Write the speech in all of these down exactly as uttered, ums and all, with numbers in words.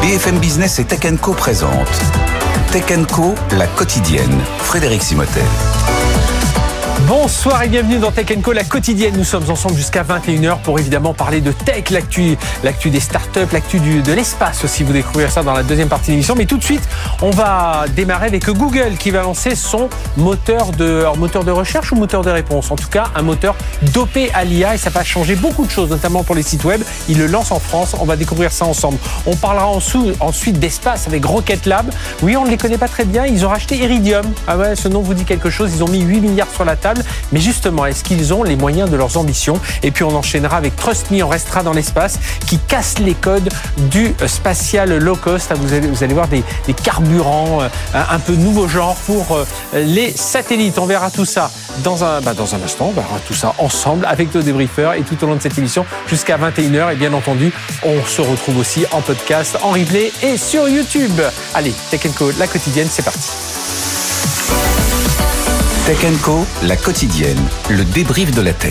B F M Business et Tech and Co présente Tech and Co, la quotidienne. Frédéric Simotel. Bonsoir et bienvenue dans Tech and Co, la quotidienne. Nous sommes ensemble jusqu'à vingt et une heures pour évidemment parler de tech, l'actu, l'actu des startups, l'actu du, de l'espace aussi. Vous découvrirez ça dans la deuxième partie de l'émission. Mais tout de suite, on va démarrer avec Google qui va lancer son moteur de, alors, moteur de recherche ou moteur de réponse. En tout cas, un moteur dopé à l'I A et ça va changer beaucoup de choses, notamment pour les sites web. Il le lance en France. On va découvrir ça ensemble. On parlera ensuite d'espace avec Rocket Lab. Oui, on ne les connaît pas très bien. Ils ont racheté Iridium. Ah ouais, ce nom vous dit quelque chose. Ils ont mis huit milliards sur la table. Mais justement, est-ce qu'ils ont les moyens de leurs ambitions? Et puis on enchaînera avec Trust Me, on restera dans l'espace, qui casse les codes du spatial low cost. Vous allez, vous allez voir des, des carburants un peu nouveau genre pour les satellites. On verra tout ça dans un, bah dans un instant. On verra tout ça ensemble avec nos débriefers et tout au long de cette émission jusqu'à vingt et une heures. Et bien entendu, on se retrouve aussi en podcast, en replay et sur YouTube. Allez, Tech and Co, la quotidienne, c'est parti. Tech and Co, la quotidienne, le débrief de la tech.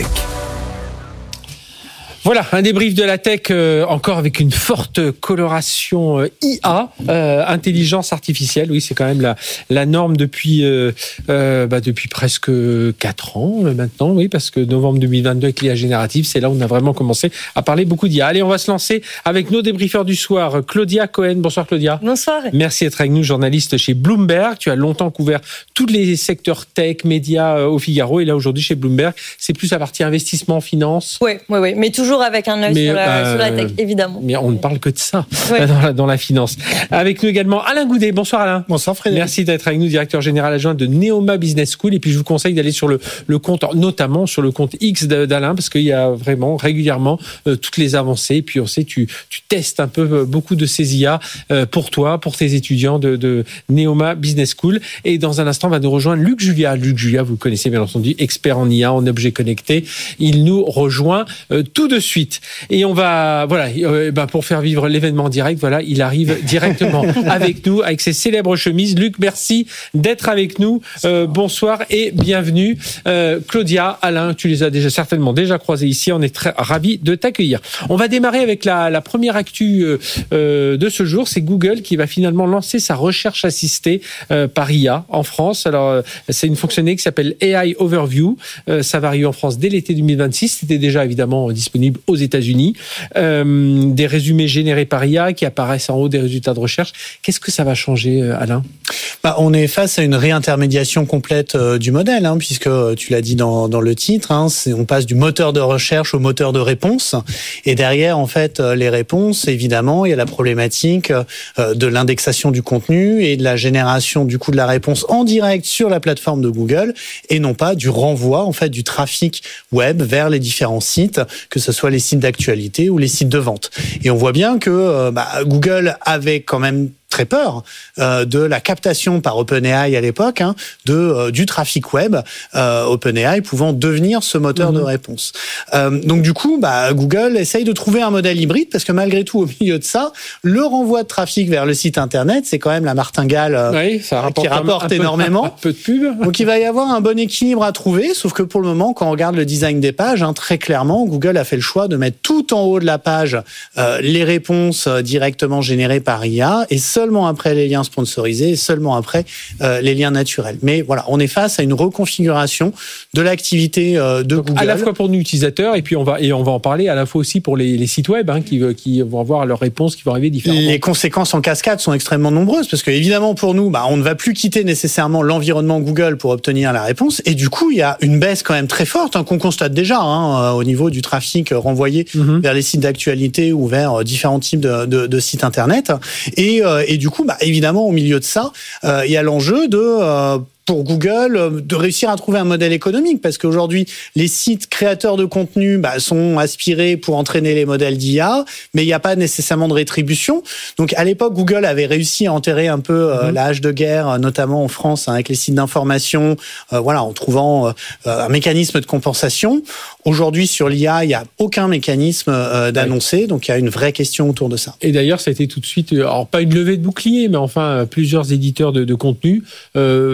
Voilà, un débrief de la tech euh, encore avec une forte coloration euh, I A, euh, intelligence artificielle. Oui, c'est quand même la, la norme depuis euh, euh, bah, depuis presque quatre ans euh, maintenant. Oui, parce que novembre deux mille vingt-deux avec l'I A générative, c'est là où on a vraiment commencé à parler beaucoup d'I A. Allez, on va se lancer avec nos débriefeurs du soir. Claudia Cohen, bonsoir Claudia. Bonsoir. Merci d'être avec nous, journaliste chez Bloomberg. Tu as longtemps couvert tous les secteurs tech, médias euh, au Figaro, et là aujourd'hui chez Bloomberg, c'est plus la partie investissement, finance. Oui, oui, oui, mais toujours avec un œil sur, euh, sur la tech, évidemment. Mais on ne parle que de ça oui. dans, la, dans la finance. Avec nous également Alain Goudet. Bonsoir Alain. Bonsoir Frédéric. Merci d'être avec nous, directeur général adjoint de Neoma Business School. Et puis je vous conseille d'aller sur le, le compte, notamment sur le compte X d'Alain, parce qu'il y a vraiment régulièrement euh, toutes les avancées. Et puis on sait, tu, tu testes un peu euh, beaucoup de ces I A euh, pour toi, pour tes étudiants de, de Neoma Business School. Et dans un instant, va nous rejoindre Luc Julia. Luc Julia, vous le connaissez bien entendu, expert en I A, en objets connectés. Il nous rejoint euh, tout de suite. Et on va, voilà, euh, ben pour faire vivre l'événement direct, voilà, il arrive directement avec nous, avec ses célèbres chemises. Luc, merci d'être avec nous. Euh, bonsoir et bienvenue. Euh, Claudia, Alain, tu les as déjà certainement déjà croisés ici. On est très ravis de t'accueillir. On va démarrer avec la, la première actu euh, de ce jour. C'est Google qui va finalement lancer sa recherche assistée euh, par I A en France. Alors, c'est une fonctionnalité qui s'appelle A I Overview. Euh, ça va arriver en France dès l'été deux mille vingt-six. C'était déjà évidemment disponible aux États-Unis. Euh, des résumés générés par I A qui apparaissent en haut des résultats de recherche. Qu'est-ce que ça va changer, Alain ? Bah, on est face à une réintermédiation complète euh, du modèle, hein, puisque tu l'as dit dans, dans le titre, hein, c'est, on passe du moteur de recherche au moteur de réponse. Et derrière, en fait, les réponses, évidemment, il y a la problématique euh, de l'indexation du contenu et de la génération du coup de la réponse en direct sur la plateforme de Google, et non pas du renvoi, en fait, du trafic web vers les différents sites, que ce soit les sites d'actualité ou les sites de vente. Et on voit bien que euh, bah, Google avait quand même très peur euh, de la captation par OpenAI à l'époque, hein, de euh, du trafic web, euh, OpenAI pouvant devenir ce moteur mmh. de réponse. Euh, donc du coup, bah, Google essaye de trouver un modèle hybride, parce que malgré tout, au milieu de ça, le renvoi de trafic vers le site internet, c'est quand même la martingale euh, oui, ça rapporte qui rapporte un, un énormément. Peu, un peu de pub. Donc il va y avoir un bon équilibre à trouver, sauf que pour le moment, quand on regarde le design des pages, hein, très clairement, Google a fait le choix de mettre tout en haut de la page euh, les réponses euh, directement générées par I A, et seulement après les liens sponsorisés, et seulement après euh, les liens naturels. Mais voilà, on est face à une reconfiguration de l'activité euh, de Donc, Google. À la fois pour nous utilisateurs, et puis on va et on va en parler à la fois aussi pour les, les sites web, hein, qui qui vont avoir leurs réponses qui vont arriver différemment. Les conséquences en cascade sont extrêmement nombreuses, parce que évidemment pour nous, bah, on ne va plus quitter nécessairement l'environnement Google pour obtenir la réponse, et du coup il y a une baisse quand même très forte, hein, qu'on constate déjà, hein, au niveau du trafic renvoyé mm-hmm. vers les sites d'actualité ou vers différents types de, de, de sites internet, et, euh, et du coup bah, évidemment, au milieu de ça, euh, il y a l'enjeu de euh, pour Google de réussir à trouver un modèle économique, parce qu'aujourd'hui les sites créateurs de contenu bah, sont aspirés pour entraîner les modèles d'I A, mais il n'y a pas nécessairement de rétribution. Donc à l'époque, Google avait réussi à enterrer un peu euh, mmh. la hache de guerre, notamment en France, hein, avec les sites d'information, euh, voilà, en trouvant euh, un mécanisme de compensation. Aujourd'hui, sur l'I A, il n'y a aucun mécanisme euh, d'annoncer, donc il y a une vraie question autour de ça. Et d'ailleurs, ça a été tout de suite, alors pas une levée de bouclier, mais enfin plusieurs éditeurs de, de contenu euh, se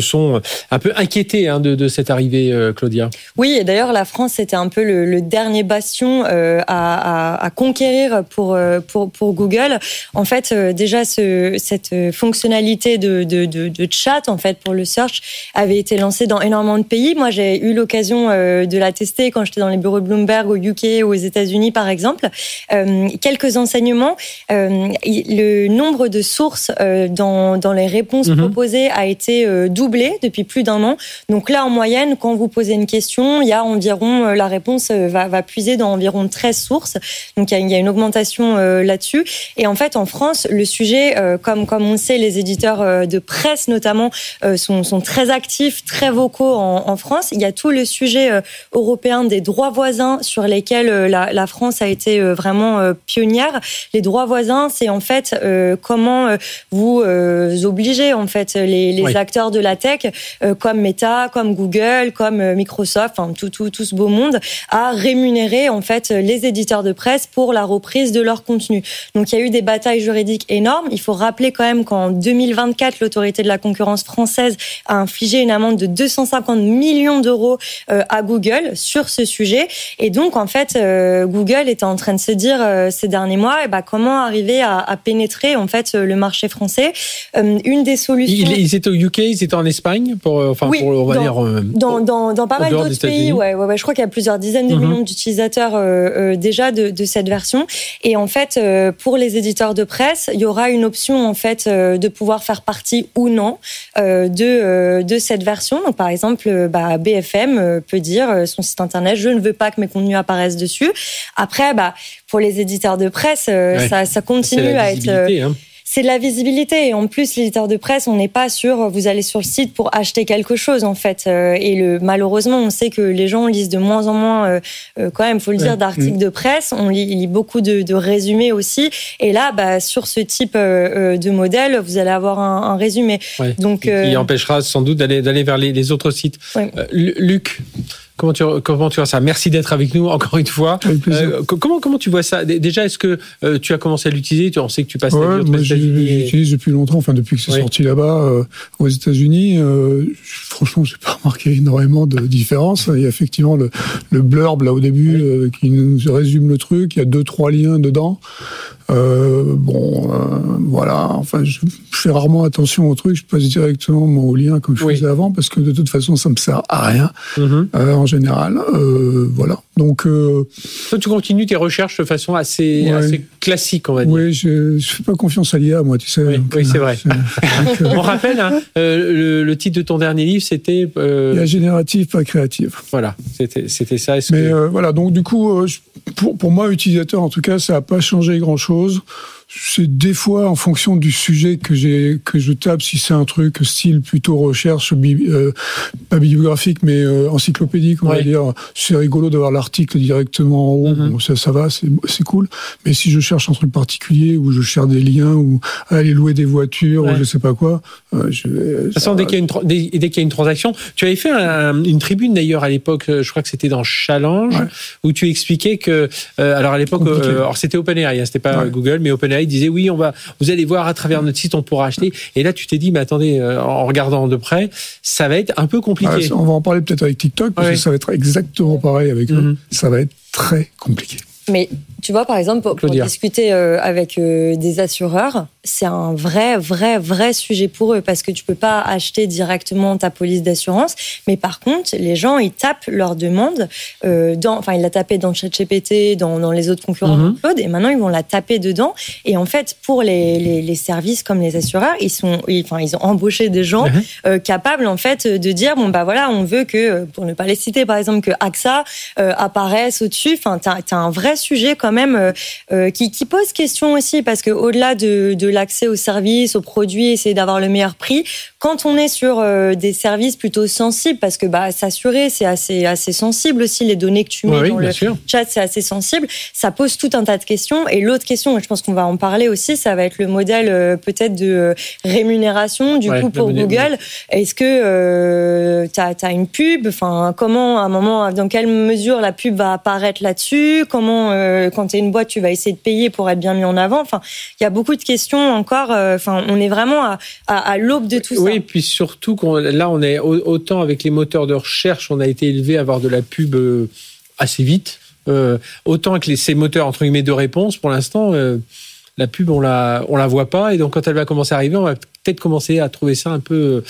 sont un peu inquiétés hein, de, de cette arrivée, euh, Claudia. Oui, et d'ailleurs, la France, c'était un peu le, le dernier bastion euh, à, à, à conquérir pour, pour, pour Google. En fait, euh, déjà, ce, cette fonctionnalité de, de, de, de chat, en fait, pour le search, avait été lancée dans énormément de pays. Moi, j'ai eu l'occasion euh, de la tester quand j'étais dans les bureaux de Bloomberg au U K ou aux États-Unis, par exemple. Euh, quelques enseignements. Euh, le nombre de sources euh, dans, dans les réponses mmh. proposées a été euh, doublé depuis plus d'un an. Donc là, en moyenne, quand vous posez une question, il y a environ, euh, la réponse euh, va, va puiser dans environ treize sources. Donc il y a, il y a une augmentation euh, là-dessus. Et en fait, en France, le sujet, euh, comme, comme on le sait, les éditeurs euh, de presse notamment euh, sont, sont très actifs, très vocaux en, en France. Il y a tout le sujet euh, européen des droits voisins sur lesquels euh, la, la France a été euh, vraiment euh, pionnière. Les droits voisins, c'est en fait euh, comment euh, vous euh, obligez en fait les, les oui. acteurs de la tech, euh, comme Meta, comme Google, comme euh, Microsoft, enfin tout, tout, tout ce beau monde, à rémunérer en fait les éditeurs de presse pour la reprise de leur contenu. Donc il y a eu des batailles juridiques énormes. Il faut rappeler quand même qu'en deux mille vingt-quatre, l'autorité de la concurrence française a infligé une amende de deux cent cinquante millions d'euros euh, à Google sur ce sujet. Et donc en fait, euh, Google était en train de se dire euh, ces derniers mois, eh ben, comment arriver à, à pénétrer en fait le marché français. Euh, une des solutions. Ils, ils étaient au U K, ils étaient en Espagne, pour, enfin oui, pour on va dans, dire. Euh, dans, dans, dans pas mal d'autres pays. Ouais, ouais, ouais, je crois qu'il y a plusieurs dizaines de mm-hmm. millions d'utilisateurs euh, euh, déjà de, de cette version. Et en fait, euh, pour les éditeurs de presse, il y aura une option en fait euh, de pouvoir faire partie ou non euh, de euh, de cette version. Donc par exemple, bah, B F M euh, peut dire euh, son site internet, je ne veux pas que mes contenus apparaissent dessus. Après, bah pour les éditeurs de presse, euh, ouais. ça, ça continue à être. Euh, hein. C'est de la visibilité. Et en plus, l'éditeur de presse, on n'est pas sûr, vous allez sur le site pour acheter quelque chose, en fait. Et le, malheureusement, on sait que les gens lisent de moins en moins, euh, quand même, faut le dire, ouais. d'articles mmh. de presse. On lit, lit beaucoup de, de résumés aussi. Et là, bah, sur ce type euh, de modèle, vous allez avoir un, un résumé. Ouais. Donc, euh... qui empêchera sans doute d'aller, d'aller vers les, les autres sites. Ouais. Euh, Luc, Comment tu, comment tu vois ça? Merci d'être avec nous encore une fois. Euh, comment, comment tu vois ça? Déjà, est-ce que euh, tu as commencé à l'utiliser? On sait que tu passes ouais, ta vie aux États-Unis. Et... J'utilise depuis longtemps, enfin depuis que c'est oui. sorti là-bas euh, aux États-Unis. Euh, franchement, j'ai pas remarqué énormément de différence. Il y a effectivement le, le blurb là au début oui. euh, qui nous résume le truc. Il y a deux, trois liens dedans. Euh, bon, euh, voilà. Enfin, je, je fais rarement attention au truc. Je passe directement au lien comme je oui. faisais avant parce que de toute façon, ça me sert à rien. Mm-hmm. Euh, en général, euh, voilà. Donc, euh, toi, tu continues tes recherches de façon assez, ouais. assez classique, on va dire. Oui, je, je fais pas confiance à l'I A, moi, tu sais. Oui, donc, oui c'est vrai. C'est, donc, euh... On rappelle, hein, euh, le, le titre de ton dernier livre, c'était. Euh... Il y a génératif, pas créatif. Voilà, c'était, c'était ça. Est-ce Mais que... euh, voilà, donc du coup, euh, pour, pour moi, utilisateur, en tout cas, ça n'a pas changé grand-chose. C'est des fois en fonction du sujet que j'ai que je tape, si c'est un truc style plutôt recherche, bi, euh, pas bibliographique mais euh, encyclopédique, on ouais. va dire. C'est rigolo d'avoir l'article directement en haut. Mm-hmm. Bon, ça, ça va, c'est, c'est cool. Mais si je cherche un truc particulier ou je cherche des liens ou aller louer des voitures ouais. ou je sais pas quoi, euh, je vais. De toute façon, dès qu'il y a une dès, dès qu'il y a une transaction, tu avais fait un, une tribune d'ailleurs à l'époque. Je crois que c'était dans Challenge ouais. où tu expliquais que euh, alors à l'époque, euh, alors c'était OpenAI, hein, c'était pas ouais. Google, mais OpenAI disait oui, on va, vous allez voir à travers notre site, on pourra acheter. Et là, tu t'es dit, mais attendez, euh, en regardant de près, ça va être un peu compliqué. Ouais, on va en parler peut-être avec TikTok, parce ouais. que ça va être exactement pareil avec mm-hmm. eux. Ça va être très compliqué. Mais tu vois, par exemple, pour, pour discuter euh, avec euh, des assureurs, c'est un vrai, vrai, vrai sujet pour eux parce que tu peux pas acheter directement ta police d'assurance. Mais par contre, les gens, ils tapent leur demande euh, dans, enfin, ils la tapaient dans ChatGPT, dans, dans les autres concurrents mm-hmm. Claude, et maintenant ils vont la taper dedans. Et en fait, pour les, les, les services comme les assureurs, ils sont, ils, enfin, ils ont embauché des gens mm-hmm. euh, capables en fait de dire bon bah voilà, on veut que, pour ne pas les citer, par exemple, que A X A euh, apparaisse au-dessus. Enfin, t'as, t'as un vrai sujet quand même euh, euh, qui, qui pose question aussi parce que au-delà de, de l'accès aux services, aux produits, essayer d'avoir le meilleur prix, quand on est sur euh, des services plutôt sensibles, parce que bah s'assurer c'est assez assez sensible aussi, les données que tu mets oui, dans le sûr. chat c'est assez sensible, ça pose tout un tas de questions. Et l'autre question, je pense qu'on va en parler aussi, ça va être le modèle euh, peut-être de euh, rémunération du ouais, coup pour Google. Est-ce que euh, t'as t'as une pub, enfin comment à un moment, dans quelle mesure la pub va apparaître là-dessus, comment comment, euh, quand tu es une boîte, tu vas essayer de payer pour être bien mis en avant. Enfin, il y a beaucoup de questions encore. Enfin, euh, on est vraiment à, à, à l'aube de tout oui, ça. Oui, puis surtout, qu'on, là, on est autant avec les moteurs de recherche, on a été élevé à avoir de la pub euh, assez vite. Euh, autant avec les, ces moteurs, entre guillemets, de réponse, pour l'instant... Euh, la pub, on la, on la voit pas, et donc quand elle va commencer à arriver, on va peut-être commencer à trouver ça un peu,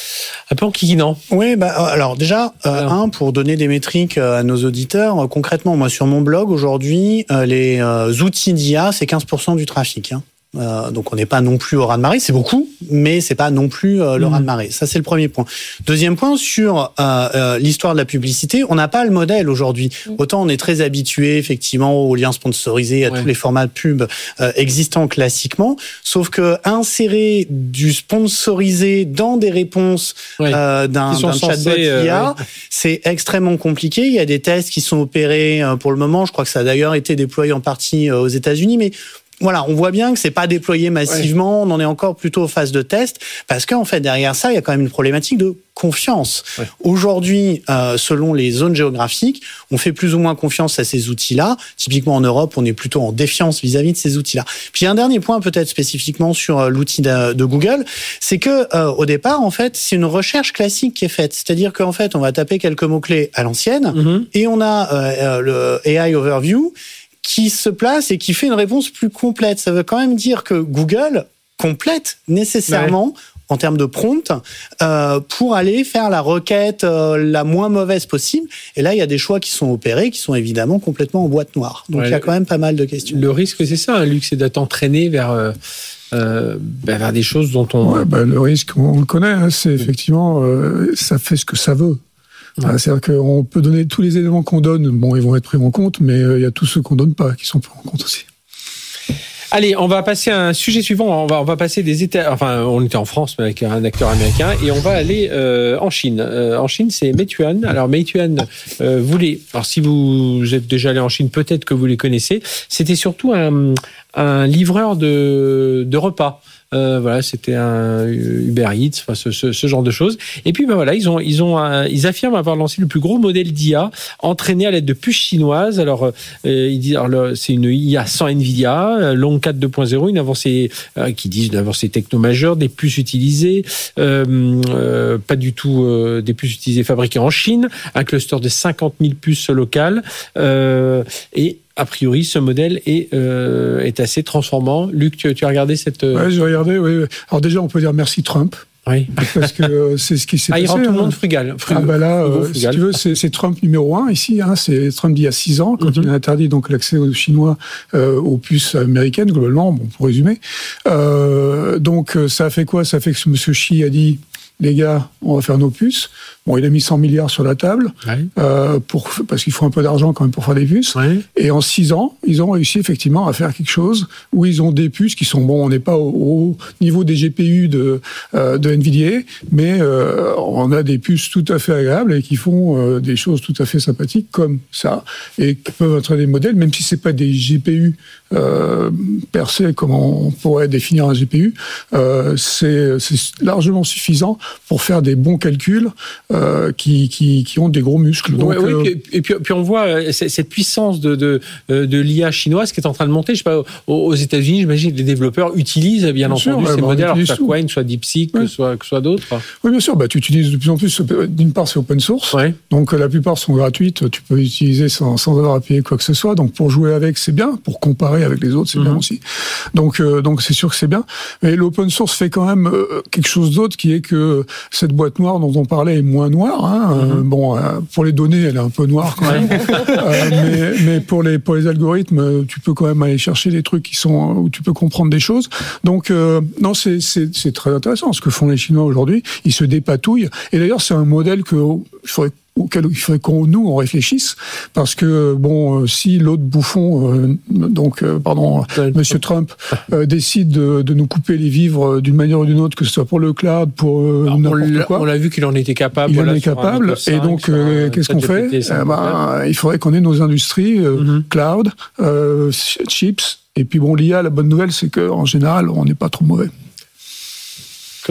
un peu enquiquinant. Oui, bah alors déjà, euh, alors. un pour donner des métriques à nos auditeurs. Concrètement, moi sur mon blog aujourd'hui, euh, les euh, outils d'I A, c'est quinze pour cent du trafic. Hein. Euh, donc on n'est pas non plus au raz-de-marée, c'est beaucoup, mais c'est pas non plus euh, le mmh. raz-de-marée. Ça c'est le premier point. Deuxième point, sur euh, euh, l'histoire de la publicité, on n'a pas le modèle aujourd'hui. Mmh. Autant on est très habitué effectivement aux liens sponsorisés, à ouais. tous les formats de pub euh, existants classiquement, sauf que insérer du sponsorisé dans des réponses ouais. euh, d'un, d'un chatbot euh, I A, ouais. c'est extrêmement compliqué. Il y a des tests qui sont opérés euh, pour le moment. Je crois que ça a d'ailleurs été déployé en partie euh, aux États-Unis, mais voilà, on voit bien que c'est pas déployé massivement, ouais. on en est encore plutôt aux phases de test, parce qu'en fait, derrière ça, il y a quand même une problématique de confiance. Ouais. Aujourd'hui, euh, selon les zones géographiques, on fait plus ou moins confiance à ces outils-là. Typiquement en Europe, on est plutôt en défiance vis-à-vis de ces outils-là. Puis un dernier point, peut-être spécifiquement sur l'outil de, de Google, c'est que euh, au départ, en fait, c'est une recherche classique qui est faite. C'est-à-dire qu'en fait, on va taper quelques mots-clés à l'ancienne, mm-hmm. et on a euh, le A I Overview qui se place et qui fait une réponse plus complète. Ça veut quand même dire que Google complète nécessairement, ouais. en termes de prompt, euh, pour aller faire la requête euh, la moins mauvaise possible. Et là, il y a des choix qui sont opérés, qui sont évidemment complètement en boîte noire. Donc, ouais. il y a quand même pas mal de questions. Le risque, c'est ça, hein, Luc, c'est d'être entraîné vers... Euh... Euh, ben vers des choses dont on... Ouais, ben, le risque, on le connaît, hein, c'est effectivement, euh, ça fait ce que ça veut. Ouais. C'est-à-dire qu'on peut donner tous les éléments qu'on donne, bon, ils vont être pris en compte, mais il euh, y a tous ceux qu'on donne pas qui sont pris en compte aussi. Allez, on va passer à un sujet suivant. On va, on va passer des États. Enfin, on était en France, mais avec un acteur américain, et on va aller euh, en Chine. Euh, en Chine, c'est Meituan. Alors, Meituan, euh, vous les. Alors, si vous êtes déjà allé en Chine, peut-être que vous les connaissez. C'était surtout un, un livreur de, de repas. Euh, voilà, c'était un Uber Eats, enfin ce, ce, ce genre de choses. Et puis ben voilà, ils ont, ils ont, un, ils affirment avoir lancé le plus gros modèle d'I A entraîné à l'aide de puces chinoises. Alors, euh, ils disent, alors le, c'est une I A sans Nvidia, Long quatre deux point zéro, une avancée euh, qui disent une avancée techno majeure, des puces utilisées, euh, euh, pas du tout euh, des puces utilisées fabriquées en Chine, un cluster de cinquante mille puces locales euh, et a priori, ce modèle est, euh, est assez transformant. Luc, tu, tu as regardé cette... Oui, j'ai regardé, oui. Alors déjà, on peut dire merci Trump. Oui. Parce que c'est ce qui s'est ah, passé. Il rend tout le monde hein. frugal. frugal. Ah bah là, euh, frugal. Si tu veux, c'est, c'est Trump numéro un ici. Hein, c'est Trump d'il y a six ans, quand mm-hmm. il a interdit donc l'accès aux Chinois euh, aux puces américaines, globalement, bon, pour résumer. Euh, donc, ça a fait quoi? Ça a fait que M. Xi a dit... Les gars, on va faire nos puces. Bon, il a mis cent milliards sur la table, ouais. euh, pour, parce qu'il faut un peu d'argent quand même pour faire des puces. Ouais. Et en six ans, ils ont réussi effectivement à faire quelque chose où ils ont des puces qui sont, bon, on n'est pas au, au niveau des G P U de, euh, de Nvidia, mais euh, on a des puces tout à fait agréables et qui font euh, des choses tout à fait sympathiques comme ça, et qui peuvent être des modèles, même si c'est pas des G P U euh, percés, comme on pourrait définir un G P U, euh, c'est, c'est largement suffisant pour faire des bons calculs euh, qui, qui, qui ont des gros muscles. Donc, ouais, oui, euh... puis, et puis, puis on voit cette puissance de, de, de l'I A chinoise qui est en train de monter. Je sais pas, aux États-Unis, j'imagine que les développeurs utilisent bien, bien entendu sûr, ces bah, modèles, alors que ce soit Qwen, soit DeepSeek, ouais. que soit, que soit d'autres. Oui, bien sûr. Bah, tu utilises de plus en plus. D'une part, c'est open source. Ouais. Donc, la plupart sont gratuites. Tu peux utiliser sans, sans avoir à payer quoi que ce soit. Donc, pour jouer avec, c'est bien. Pour comparer avec les autres, c'est mm-hmm. bien aussi. Donc, euh, donc, c'est sûr que c'est bien. Mais l'open source fait quand même euh, quelque chose d'autre qui est que cette boîte noire dont on parlait est moins noire. Hein. Mm-hmm. Euh, bon, euh, pour les données, elle est un peu noire quand même. euh, mais, mais pour les pour les algorithmes, tu peux quand même aller chercher des trucs qui sont où tu peux comprendre des choses. Donc euh, non, c'est c'est c'est très intéressant ce que font les Chinois aujourd'hui. Ils se dépatouillent. Et d'ailleurs, c'est un modèle que il faudrait auquel il faudrait qu'on nous on réfléchisse, parce que bon, si l'autre bouffon, euh, donc euh, pardon, ouais. Monsieur Trump euh, décide de, de nous couper les vivres d'une manière ou d'une autre, que ce soit pour le cloud, pour euh, Alors, n'importe on quoi. On l'a vu qu'il en était capable. Il voilà, en est capable. cinq, et donc, euh, qu'est-ce qu'on fait eh ben, il faudrait qu'on ait nos industries euh, mm-hmm. cloud, euh, chips. Et puis bon, l'I A, la bonne nouvelle, c'est que en général, on n'est pas trop mauvais. Que dire?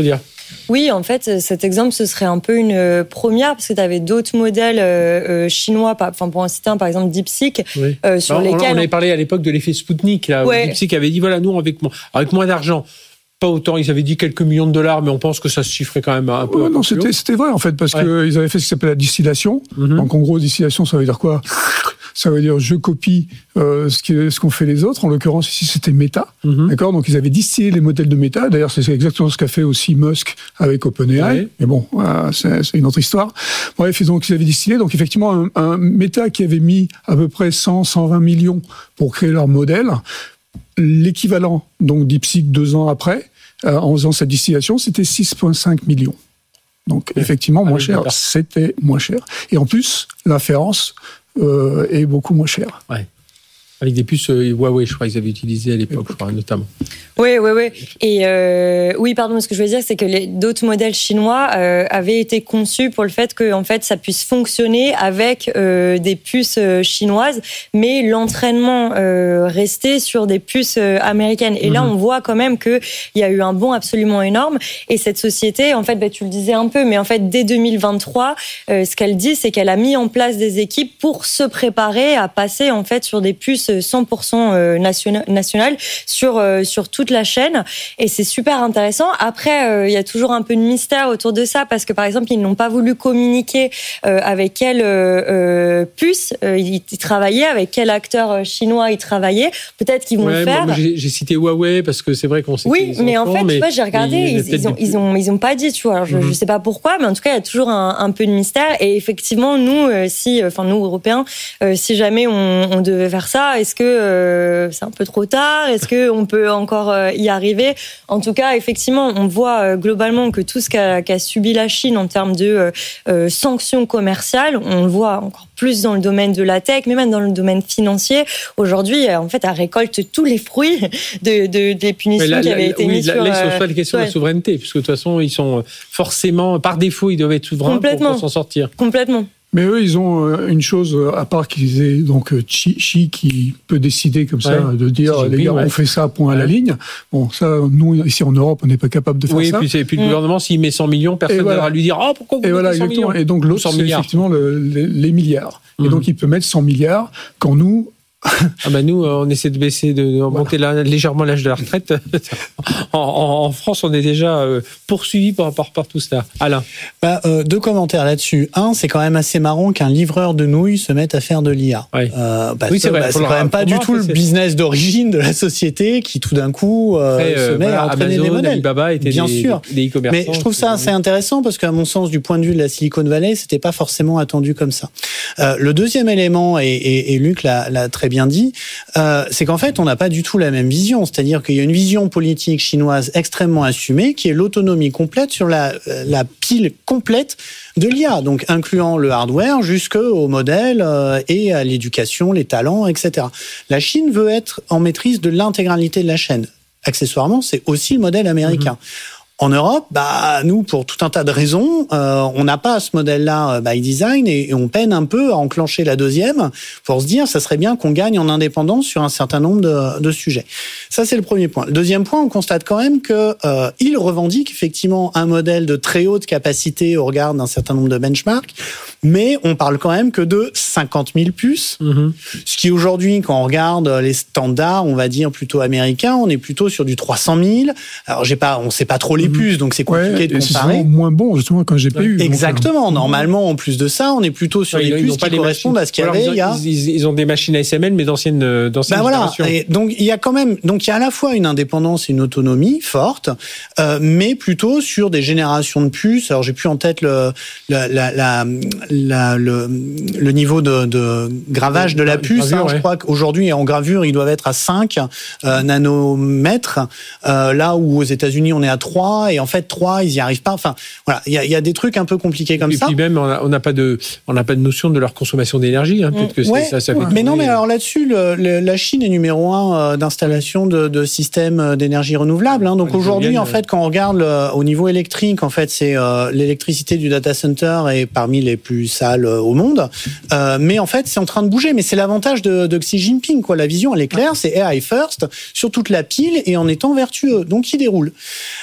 Oui, en fait, cet exemple, ce serait un peu une première, parce que tu avais d'autres modèles euh, chinois, enfin pour un citer un, par exemple DeepSeek, oui. euh, sur Alors, lesquels... On avait parlé à l'époque de l'effet Spoutnik, là, ouais. où DeepSeek avait dit, voilà, nous, avec, avec moins d'argent, pas autant, ils avaient dit quelques millions de dollars, mais on pense que ça se chiffrait quand même un peu. Ouais, un non, peu c'était, c'était vrai, en fait, parce ouais. qu'ils avaient fait ce qui s'appelle la distillation. Mm-hmm. Donc, en gros, distillation, ça veut dire quoi? Ça veut dire je copie euh, ce, qui, ce qu'ont fait les autres. En l'occurrence, ici, c'était Meta. Mm-hmm. D'accord? Donc, ils avaient distillé les modèles de Meta. D'ailleurs, c'est exactement ce qu'a fait aussi Musk avec OpenAI. Ouais. Mais bon, euh, c'est, c'est une autre histoire. Bref, donc, ils avaient distillé. Donc, effectivement, un, un Meta qui avait mis à peu près cent, cent vingt millions pour créer leur modèle. L'équivalent, donc, DeepSeek deux ans après, euh, en faisant cette distillation, c'était six virgule cinq millions. Donc, ouais. effectivement, moins ah, cher. D'accord. C'était moins cher. Et en plus, l'inférence euh, est beaucoup moins chère. Ouais. Avec des puces euh, Huawei, je crois qu'ils avaient utilisé à l'époque, je crois, notamment. Oui, oui, oui. Et euh, oui, pardon, ce que je veux dire, c'est que les, d'autres modèles chinois euh, avaient été conçus pour le fait que, en fait, ça puisse fonctionner avec euh, des puces euh, chinoises, mais l'entraînement euh, restait sur des puces euh, américaines. Et mmh. là, on voit quand même qu'il y a eu un bond absolument énorme. Et cette société, en fait, bah, tu le disais un peu, mais en fait, dès deux mille vingt-trois, euh, ce qu'elle dit, c'est qu'elle a mis en place des équipes pour se préparer à passer, en fait, sur des puces cent pour cent national, national sur, euh, sur toute la chaîne. Et c'est super intéressant. Après, euh, il y a toujours un peu de mystère autour de ça parce que, par exemple, ils n'ont pas voulu communiquer euh, avec quelle euh, puce euh, ils travaillaient, avec quel acteur chinois ils travaillaient. Peut-être qu'ils vont ouais, le faire. Moi, j'ai, j'ai cité Huawei parce que c'est vrai qu'on sait Oui, mais enfants, en fait, mais tu vois, j'ai regardé, ils, ils, ont, des... ils, ont, ils ont pas dit, tu vois. Alors, je, mm-hmm. je sais pas pourquoi, mais en tout cas, il y a toujours un, un peu de mystère. Et effectivement, nous, euh, si, enfin, nous, Européens, euh, si jamais on, on devait faire ça, est-ce que euh, c'est un peu trop tard? Est-ce qu'on peut encore euh, y arriver? En tout cas, effectivement, on voit euh, globalement que tout ce qu'a, qu'a subi la Chine en termes de euh, euh, sanctions commerciales, on le voit encore plus dans le domaine de la tech, mais même dans le domaine financier. Aujourd'hui, euh, en fait, elle récolte tous les fruits de, de, des punitions là, qui avaient là, été oui, mises là, sur... Là, ils sont sur la question ouais. de la souveraineté, puisque de toute façon, ils sont forcément, par défaut, ils doivent être souverains pour, pour s'en sortir. Complètement. Mais eux, ils ont une chose, à part qu'ils aient donc Xi, Xi qui peut décider comme ça, ouais. de dire, les gars, ouais. on fait ça, point à la ligne. Bon, ça, nous, ici en Europe, on n'est pas capable de faire oui, ça. Oui, et puis, puis le mmh. gouvernement, s'il met cent millions, personne ne voilà. va lui dire, oh, pourquoi vous et mettez voilà, cent exactement. millions? Et donc, l'autre, c'est effectivement le, les, les milliards. Mmh. Et donc, il peut mettre cent milliards quand nous, ah bah nous, on essaie de baisser, de, de remonter voilà. la, légèrement l'âge de la retraite. en, en, en France, on est déjà euh, poursuivi par, par, par tout cela. Alain. Bah, euh, deux commentaires là-dessus. Un, c'est quand même assez marrant qu'un livreur de nouilles se mette à faire de l'I A. Ouais. Euh, bah, oui, c'est vrai. Bah, c'est quand même pas du tout le business d'origine de la société qui tout d'un coup euh, Après, euh, se met voilà, à entraîner Amazon, des modèles. Alibaba étaient bien des, sûr. Des, des e-commerçants. Mais je trouve ça assez intéressant parce qu'à mon sens, du point de vue de la Silicon Valley, c'était pas forcément attendu comme ça. Euh, le deuxième élément, et, et, et Luc l'a, l'a très bien dit, Euh, c'est qu'en fait, on n'a pas du tout la même vision. C'est-à-dire qu'il y a une vision politique chinoise extrêmement assumée, qui est l'autonomie complète sur la, la pile complète de l'I A, donc incluant le hardware jusqu'au modèle euh, et à l'éducation, les talents, et cetera. La Chine veut être en maîtrise de l'intégralité de la chaîne. Accessoirement, c'est aussi le modèle américain. Mmh. En Europe, bah nous, pour tout un tas de raisons, euh, on n'a pas ce modèle-là by design et, et on peine un peu à enclencher la deuxième pour se dire, ça serait bien qu'on gagne en indépendance sur un certain nombre de, de sujets. Ça, c'est le premier point. Le deuxième point, on constate quand même que euh, ils revendiquent effectivement un modèle de très haute capacité au regard d'un certain nombre de benchmarks, mais on parle quand même que de cinquante mille puces, mm-hmm. ce qui aujourd'hui, quand on regarde les standards, on va dire plutôt américains, on est plutôt sur du trois cent mille. Alors, j'ai pas, on sait pas trop les puces, donc c'est compliqué ouais, de comparer. C'est moins bon, justement, qu'un G P U. Exactement. Donc, Normalement, en plus de ça, on est plutôt sur ouais, des puces qui correspondent à ce qu'il y avait. Ils ont, il y a... ils, ils ont des machines A S M L, mais d'anciennes, d'anciennes ben voilà. générations. Et donc, il y a quand même, donc, il y a à la fois une indépendance et une autonomie forte, euh, mais plutôt sur des générations de puces. Alors, j'ai plus en tête le, la, la, la, la, le, le niveau de, de gravage de la puce. Gravure, hein, ouais. Je crois qu'aujourd'hui, en gravure, ils doivent être à cinq euh, nanomètres, euh, là où aux États-Unis, on est à trois, et en fait, trois, ils y arrivent pas. Enfin, voilà, il y a, il y a des trucs un peu compliqués comme et ça. Et puis même, on n'a pas de, on n'a pas de notion de leur consommation d'énergie. Hein. Peut-être que ouais, ça, ça fait. Mais non, mais alors là-dessus, le, le, la Chine est numéro un d'installation de, de systèmes d'énergie renouvelable. Hein. Donc ouais, aujourd'hui, en fait, quand on regarde le, au niveau électrique, en fait, c'est euh, l'électricité du data center est parmi les plus sales au monde. Euh, mais en fait, c'est en train de bouger. Mais c'est l'avantage de, de Xi Jinping, quoi. La vision, elle est claire, c'est A I first sur toute la pile et en étant vertueux. Donc, il déroule. Euh,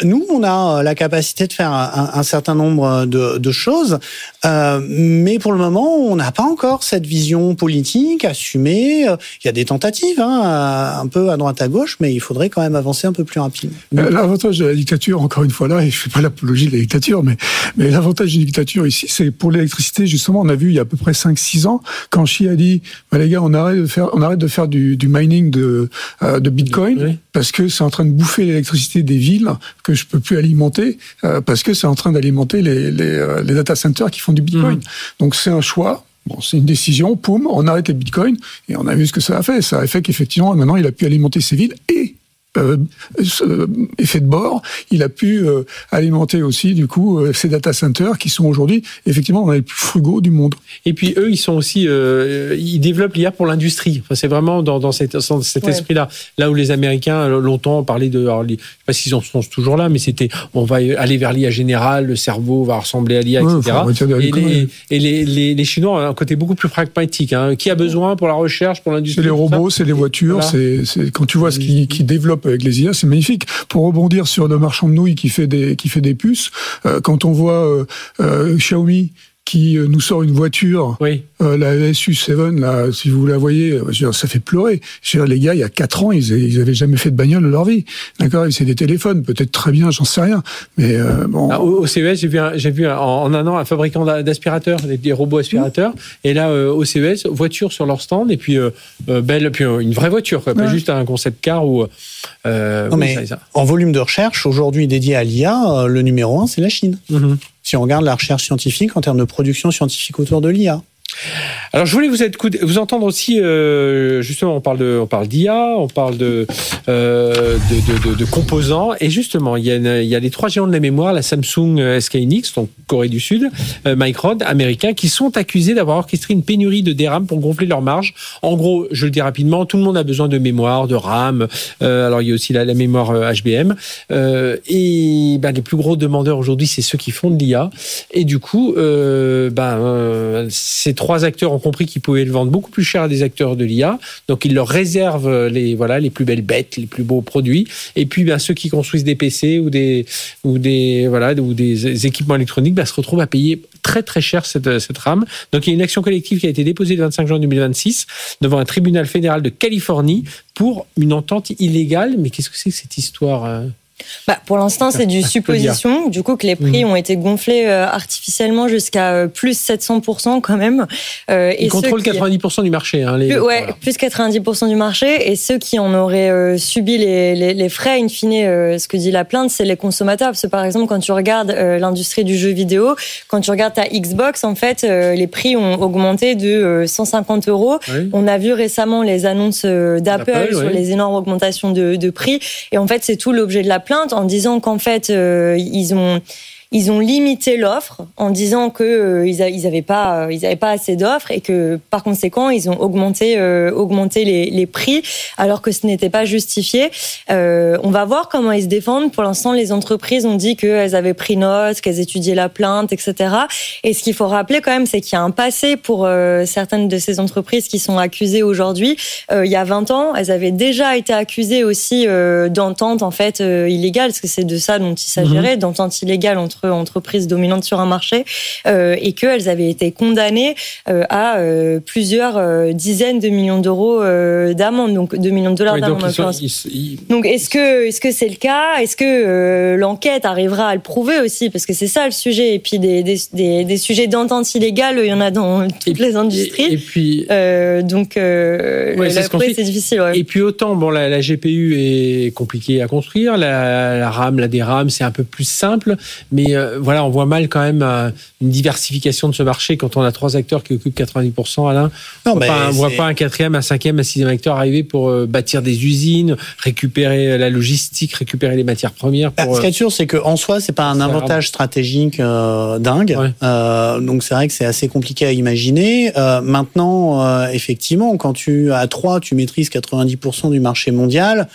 nous, on a la capacité de faire un, un certain nombre de, de choses, euh, mais pour le moment, on n'a pas encore cette vision politique assumée. Il y a des tentatives, hein, un peu à droite à gauche, mais il faudrait quand même avancer un peu plus rapidement. L'avantage de la dictature, encore une fois là, et je fais pas l'apologie de la dictature, mais, mais l'avantage d'une dictature ici, c'est pour l'électricité, justement, on a vu il y a à peu près cinq six ans, quand Xi a dit, bah, les gars, on arrête de faire, on arrête de faire du, du mining de, euh, de Bitcoin, oui. parce que c'est en train de bouffer l'électricité des villes que je peux plus alimenter, euh, parce que c'est en train d'alimenter les, les, euh, les data centers qui font du Bitcoin. Mmh. Donc c'est un choix. Bon, c'est une décision, poum, on arrête les bitcoins, et on a vu ce que ça a fait. Ça a fait qu'effectivement, maintenant, il a pu alimenter ses villes, et, euh, euh, effet de bord, il a pu euh, alimenter aussi, du coup, euh, ces data centers qui sont aujourd'hui, effectivement, dans les plus frugaux du monde. Et puis, eux, ils sont aussi, euh, ils développent l'I A pour l'industrie. Enfin, c'est vraiment dans, dans, cette, dans cet ouais. esprit-là. Là où les Américains, longtemps, parlaient de, alors, les, je sais pas s'ils en sont toujours là, mais c'était, on va aller vers l'I A générale, le cerveau va ressembler à l'I A, ouais, et cetera. Et, les, et les, les, les Chinois ont un côté beaucoup plus pragmatique, hein. Qui a besoin pour la recherche, pour l'industrie? C'est les robots, c'est les voitures, voilà. c'est, c'est, quand tu vois ce qu'ils qui développent avec les I A, c'est magnifique. Pour rebondir sur le marchand de nouilles qui fait des, qui fait des puces, euh, quand on voit euh, euh, Xiaomi qui nous sort une voiture, oui. euh, la S U sept, là, si vous la voyez, je veux dire, ça fait pleurer. Je veux dire, les gars, il y a quatre ans, ils, ils avaient jamais fait de bagnole de leur vie. D'accord, c'est des téléphones, peut-être très bien, j'en sais rien. Mais euh, bon. Ah, au, au C E S, j'ai vu, un, j'ai vu un, en un an un fabricant d'aspirateurs, des, des robots aspirateurs. Mmh. Et là, euh, au C E S, voiture sur leur stand, et puis euh, euh, belle, puis euh, une vraie voiture, quoi, ouais. Pas juste un concept car ou. Euh, non, oui, mais ça, ça. En volume de recherche, aujourd'hui dédié à l'I A, le numéro un, c'est la Chine. Mmh. Si on regarde la recherche scientifique en termes de production scientifique autour de l'I A. Alors, je voulais vous, écouter, vous entendre aussi, euh, justement, on parle de, on parle d'I A, on parle de, euh, de, de, de, de composants, et justement, il y a, une, il y a les trois géants de la mémoire, la Samsung, S K Hynix, donc Corée du Sud, euh, Micron, américain, qui sont accusés d'avoir orchestré une pénurie de D RAM pour gonfler leurs marges. En gros, je le dis rapidement, tout le monde a besoin de mémoire, de RAM. Euh, alors, il y a aussi la, la mémoire H B M, euh, et ben, les plus gros demandeurs aujourd'hui, c'est ceux qui font de l'I A, et du coup, euh, ben, euh, ces trois acteurs ont compris qu'ils pouvaient le vendre beaucoup plus cher à des acteurs de l'I A, donc ils leur réservent les voilà les plus belles bêtes, les plus beaux produits, et puis ben, ceux qui construisent des P C ou des ou des voilà ou des équipements électroniques ben, se retrouvent à payer très très cher cette cette RAM. Donc il y a une action collective qui a été déposée le vingt-cinq juin deux mille vingt-six devant un tribunal fédéral de Californie pour une entente illégale. Mais qu'est-ce que c'est que cette histoire, hein? Bah, pour l'instant, c'est du supposition. Du coup, que les prix mmh. ont été gonflés euh, artificiellement jusqu'à euh, plus sept cents pour cent quand même. Euh, Ils et contrôlent qui... quatre-vingt-dix pour cent du marché. Hein, les... plus, ouais, voilà. plus quatre-vingt-dix pour cent du marché. Et ceux qui en auraient euh, subi les, les, les frais, in fine, euh, ce que dit la plainte, c'est les consommateurs. Parce que par exemple, quand tu regardes euh, l'industrie du jeu vidéo, quand tu regardes ta Xbox, en fait, euh, les prix ont augmenté de euh, cent cinquante euros. Oui. On a vu récemment les annonces euh, d'Apple Apple, sur oui. les énormes augmentations de, de prix. Et en fait, c'est tout l'objet de la plainte, en disant qu'en fait, euh, ils ont... Ils ont limité l'offre en disant que euh, ils, a, ils avaient pas, euh, ils avaient pas assez d'offres et que par conséquent ils ont augmenté, euh, augmenté les, les prix alors que ce n'était pas justifié. Euh, on va voir comment ils se défendent. Pour l'instant, les entreprises ont dit qu'elles avaient pris note, qu'elles étudiaient la plainte, et cetera. Et ce qu'il faut rappeler quand même, c'est qu'il y a un passé pour euh, certaines de ces entreprises qui sont accusées aujourd'hui. Euh, il y a vingt ans, elles avaient déjà été accusées aussi euh, d'entente en fait euh, illégale, parce que c'est de ça dont il s'agirait, mmh. d'entente illégale entre entreprises dominantes sur un marché, euh, et qu'elles avaient été condamnées euh, à euh, plusieurs euh, dizaines de millions d'euros euh, d'amende, donc deux millions de dollars oui, d'amende. Donc, ils sont, ils, ils... donc est-ce que est-ce que c'est le cas? Est-ce que euh, l'enquête arrivera à le prouver aussi? Parce que c'est ça le sujet. Et puis des des des, des sujets d'entente illégale, il y en a dans toutes et, les industries. Et, et puis euh, donc euh, ouais, la prouver c'est difficile. Ouais. Et puis autant bon la, la G P U est compliquée à construire, la, la RAM, la D RAM c'est un peu plus simple, mais Euh, voilà, on voit mal quand même euh, une diversification de ce marché quand on a trois acteurs qui occupent quatre-vingt-dix pour cent. Alain, non, on ne voit pas un quatrième, un cinquième, un sixième acteur arriver pour euh, bâtir des usines, récupérer la logistique, récupérer les matières premières. Pour, bah, ce qui est sûr, c'est qu'en soi, c'est pas un avantage stratégique euh, dingue. Ouais. Euh, donc c'est vrai que c'est assez compliqué à imaginer. Euh, maintenant, euh, effectivement, quand tu as trois, tu maîtrises quatre-vingt-dix pour cent du marché mondial.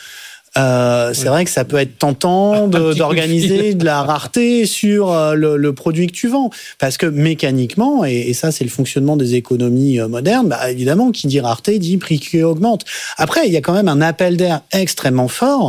Euh, c'est ouais. vrai que ça peut être tentant de, d'organiser de la rareté sur le, le produit que tu vends, parce que mécaniquement, et, et ça c'est le fonctionnement des économies modernes, bah évidemment, qui dit rareté dit prix qui augmente. Après, il y a quand même un appel d'air extrêmement fort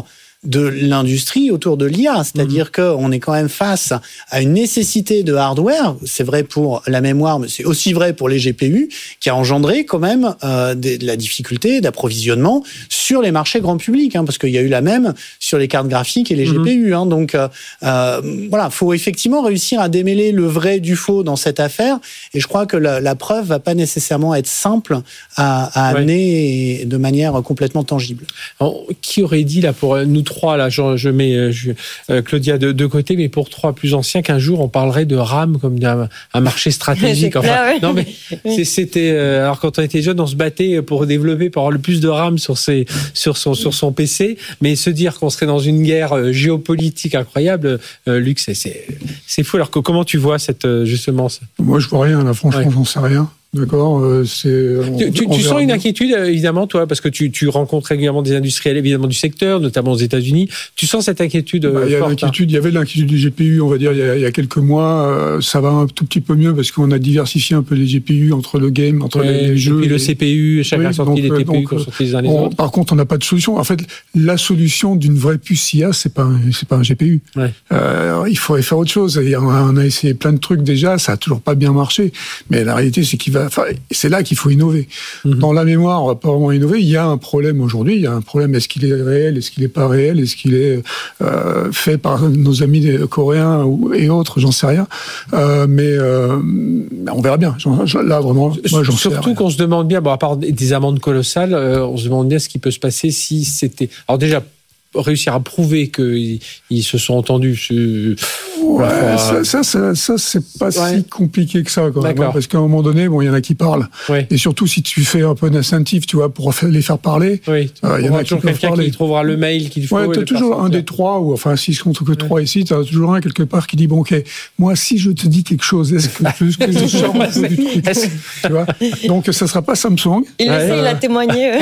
de l'industrie autour de l'I A. C'est-à-dire mmh. qu'on est quand même face à une nécessité de hardware. C'est vrai pour la mémoire, mais c'est aussi vrai pour les G P U, qui a engendré quand même euh, de, de la difficulté d'approvisionnement sur les marchés grand public, hein, parce qu'il y a eu la même sur les cartes graphiques et les mmh. G P U. Hein, donc euh, euh, voilà, faut effectivement réussir à démêler le vrai du faux dans cette affaire. Et je crois que la, la preuve va pas nécessairement être simple à, à ouais. amener de manière complètement tangible. Alors, qui aurait dit là pour nous trois là, je, je mets je, euh, Claudia de, de côté, mais pour trois plus anciens, qu'un jour on parlerait de RAM comme d'un un marché stratégique. Enfin, clair, ouais. Non mais oui. c'était euh, alors quand on était jeune, on se battait pour développer, pour avoir le plus de RAM sur ses sur son sur son P C, mais se dire qu'on serait dans une guerre géopolitique incroyable, euh, Luc, c'est c'est c'est fou. Alors que comment tu vois cette justement ça? Moi je vois rien là, franchement, ouais. j'en sais rien. D'accord, euh, c'est. On, tu tu, tu sens une inquiétude évidemment, toi, parce que tu, tu rencontres régulièrement des industriels évidemment du secteur, notamment aux États-Unis. Tu sens cette inquiétude bah, il y a forte, l'inquiétude, il y avait de l'inquiétude du G P U, on va dire, il y a, il y a quelques mois. Euh, ça va un tout petit peu mieux parce qu'on a diversifié un peu les G P U entre le game, entre ouais, les, les jeux. Et puis le C P U, chacun oui, sorti donc, les T P U, donc, sorti les uns les on, autres. Par contre, on n'a pas de solution. En fait, la solution d'une vraie puce I A, c'est pas un, c'est pas un G P U. Ouais. Euh, il faudrait faire autre chose. Et on, a, on a essayé plein de trucs déjà, ça a toujours pas bien marché. Mais la réalité, c'est qu'il va. Enfin, c'est là qu'il faut innover. Mmh. Dans la mémoire, on va pas vraiment innover. Il y a un problème aujourd'hui. Il y a un problème. Est-ce qu'il est réel? Est-ce qu'il est pas réel? Est-ce qu'il est euh, fait par nos amis coréens ou, et autres? J'en sais rien. Euh, mais euh, on verra bien. Là, vraiment, moi, j'en sais rien. Surtout qu'on se demande bien, bon, à part des amendes colossales, euh, on se demande bien ce qui peut se passer si c'était. Alors déjà. Réussir à prouver qu'ils ils se sont entendus. Je... Ouais, ça, ça, ça, ça, c'est pas ouais. si compliqué que ça, quand même, hein, parce qu'à un moment donné, bon, il y en a qui parlent. Ouais. Et surtout, si tu fais un peu d'incentive, tu vois, pour les faire parler. Oui. Euh, il y en a toujours quelqu'un qui trouvera le mail qu'il faut. Ouais, t'as toujours un des trois, ou enfin, si je compte que ouais. trois ici, t'as toujours un quelque part qui dit, bon, ok, moi, si je te dis quelque chose, est-ce que, est-ce que je sors un peu du truc? Tu vois? Donc, ça sera pas Samsung. Il le sait, il a témoigné.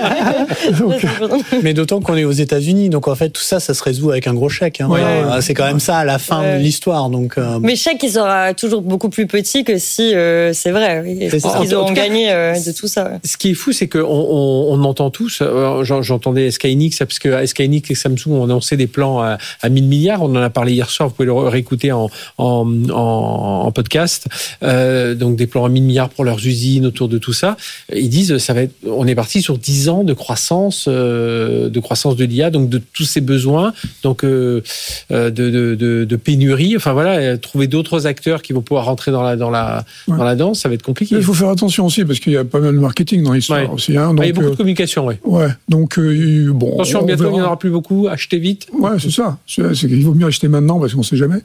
Donc, mais d'autant qu'on est aux États-Unis. Donc en fait tout ça, ça se résout avec un gros chèque. Hein. Ouais. Euh, c'est quand même ça à la fin ouais. de l'histoire. Donc. Euh... Mais chèque, il sera toujours beaucoup plus petit que si euh, c'est vrai. Je pense qu'ils auront gagné euh, de tout ça. Ce qui est fou, c'est qu'on on, on entend tous. Euh, j'entendais Skynix parce que Skynix et Samsung ont annoncé des plans à, à mille milliards. On en a parlé hier soir. Vous pouvez le réécouter en, en, en, en podcast. Euh, donc des plans à mille milliards pour leurs usines autour de tout ça. Ils disent, ça va être. On est parti sur dix ans de croissance, euh, de croissance de l'I A, donc de tous ces besoins, donc euh, de, de, de, de pénurie. Enfin voilà, trouver d'autres acteurs qui vont pouvoir rentrer dans la dans la ouais. dans la danse, ça va être compliqué. Il faut faire attention aussi parce qu'il y a pas mal de marketing dans l'histoire ouais. aussi. Hein, donc, ah, il y a beaucoup euh, de communication, oui. Ouais, donc euh, bon. Attention, bientôt il n'y en aura plus beaucoup. Achetez vite. Ouais, c'est ça. C'est, c'est qu'il vaut mieux acheter maintenant parce qu'on ne sait jamais.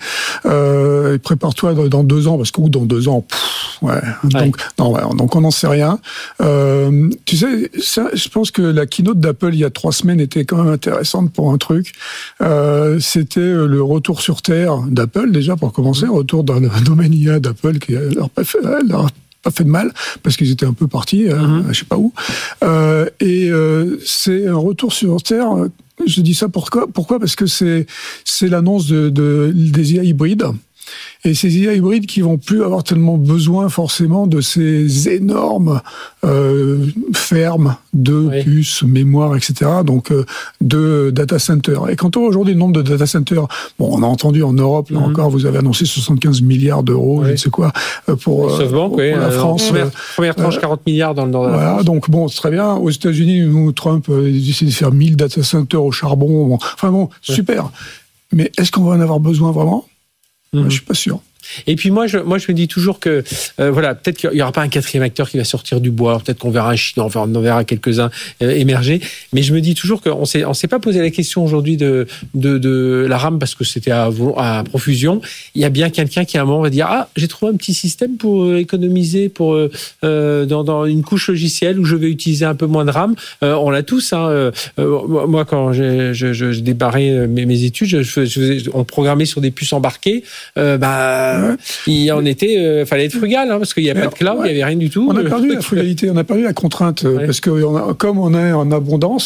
Euh, prépare-toi dans deux ans parce que ou dans deux ans, pff, ouais. Donc ouais. non, ouais, donc on n'en sait rien. Euh, tu sais, ça, je pense que la keynote d'Apple il y a trois semaines était quand même intéressante pour un truc. Euh, c'était le retour sur Terre d'Apple, déjà, pour commencer, retour dans le domaine I A d'Apple, qui leur pas fait, leur pas fait de mal, parce qu'ils étaient un peu partis, euh, mm-hmm. je sais pas où. Euh, et euh, c'est un retour sur Terre. Je dis ça pourquoi? Pourquoi? Parce que c'est, c'est l'annonce de, de, des I A hybrides. Et ces I A hybrides qui vont plus avoir tellement besoin forcément de ces énormes euh, fermes de oui. puces, mémoire, et cetera. Donc euh, de data centers. Et quand on voit aujourd'hui le nombre de data centers, bon, on a entendu en Europe, là mm-hmm. encore, vous avez annoncé soixante-quinze milliards d'euros, oui. je ne sais quoi, pour, euh, Softbank, pour, oui. pour la France. Première, première tranche, euh, quarante milliards dans le nord de la voilà, France. Donc bon, c'est très bien. Aux États-Unis, nous, Trump, euh, il essaie de faire mille data centers au charbon. Bon. Enfin bon, oui. super. Mais est-ce qu'on va en avoir besoin vraiment? Mmh. Moi, je suis pas sûr. Et puis moi, je, moi, je me dis toujours que, euh, voilà, peut-être qu'il y aura pas un quatrième acteur qui va sortir du bois. Peut-être qu'on verra un chinois, enfin, on en verra quelques-uns euh, émerger. Mais je me dis toujours qu'on s'est, on s'est pas posé la question aujourd'hui de, de, de la RAM parce que c'était à, à profusion. Il y a bien quelqu'un qui à un moment va dire, ah, j'ai trouvé un petit système pour économiser, pour euh, dans, dans une couche logicielle où je vais utiliser un peu moins de RAM. Euh, on l'a tous. Hein. Euh, moi, quand j'ai, je, je, je débarrais mes, mes études, je, je faisais, on programmait sur des puces embarquées. Euh, bah Ouais. Il en était, euh, fallait être frugal, hein, parce qu'il n'y a Mais pas de cloud, il ouais. n'y avait rien du tout. On a perdu la frugalité, on a perdu la contrainte, ouais. parce que on a, comme on est en abondance,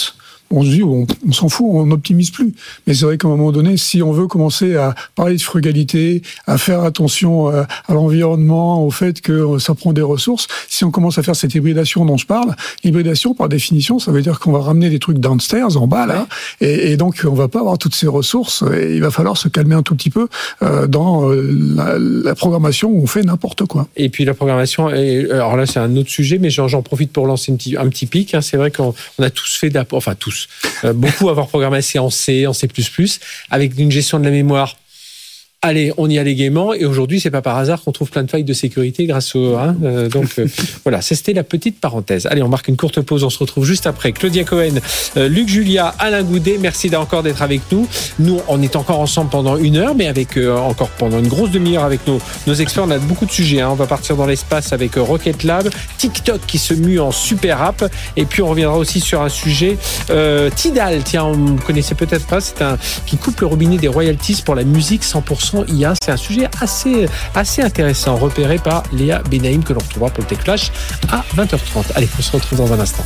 on se dit, on, on s'en fout, on n'optimise plus. Mais c'est vrai qu'à un moment donné, si on veut commencer à parler de frugalité, à faire attention à, à l'environnement, au fait que ça prend des ressources, si on commence à faire cette hybridation dont je parle, l'hybridation, par définition, ça veut dire qu'on va ramener des trucs downstairs, en bas, là, ouais. et, et donc on va pas avoir toutes ces ressources, et il va falloir se calmer un tout petit peu euh, dans euh, la, la programmation où on fait n'importe quoi. Et puis la programmation, et, alors là c'est un autre sujet, mais j'en, j'en profite pour lancer un petit, un petit pic. Hein. C'est vrai qu'on on a tous fait, enfin tous, euh, beaucoup avoir programmé en C, en C plus plus, avec une gestion de la mémoire. Allez, on y allait gaiement, et aujourd'hui, c'est pas par hasard qu'on trouve plein de failles de sécurité grâce au... Hein, euh, donc, euh, voilà, ça, c'était la petite parenthèse. Allez, on marque une courte pause, on se retrouve juste après. Claudia Cohen, euh, Luc Julia, Alain Goudet, merci encore d'être avec nous. Nous, on est encore ensemble pendant une heure, mais avec euh, encore pendant une grosse demi-heure avec nos, nos experts. On a beaucoup de sujets, hein. On va partir dans l'espace avec euh, Rocket Lab, TikTok qui se mue en super app, et puis on reviendra aussi sur un sujet euh, Tidal, tiens, on ne connaissait peut-être pas, c'est un qui coupe le robinet des royalties pour la musique cent pour cent I A. C'est un sujet assez, assez intéressant, repéré par Léa Benaïm, que l'on retrouvera pour le Tech Flash à vingt heures trente. Allez, on se retrouve dans un instant.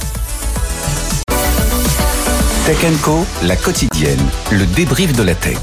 Tech and Co, la quotidienne, le débrief de la tech.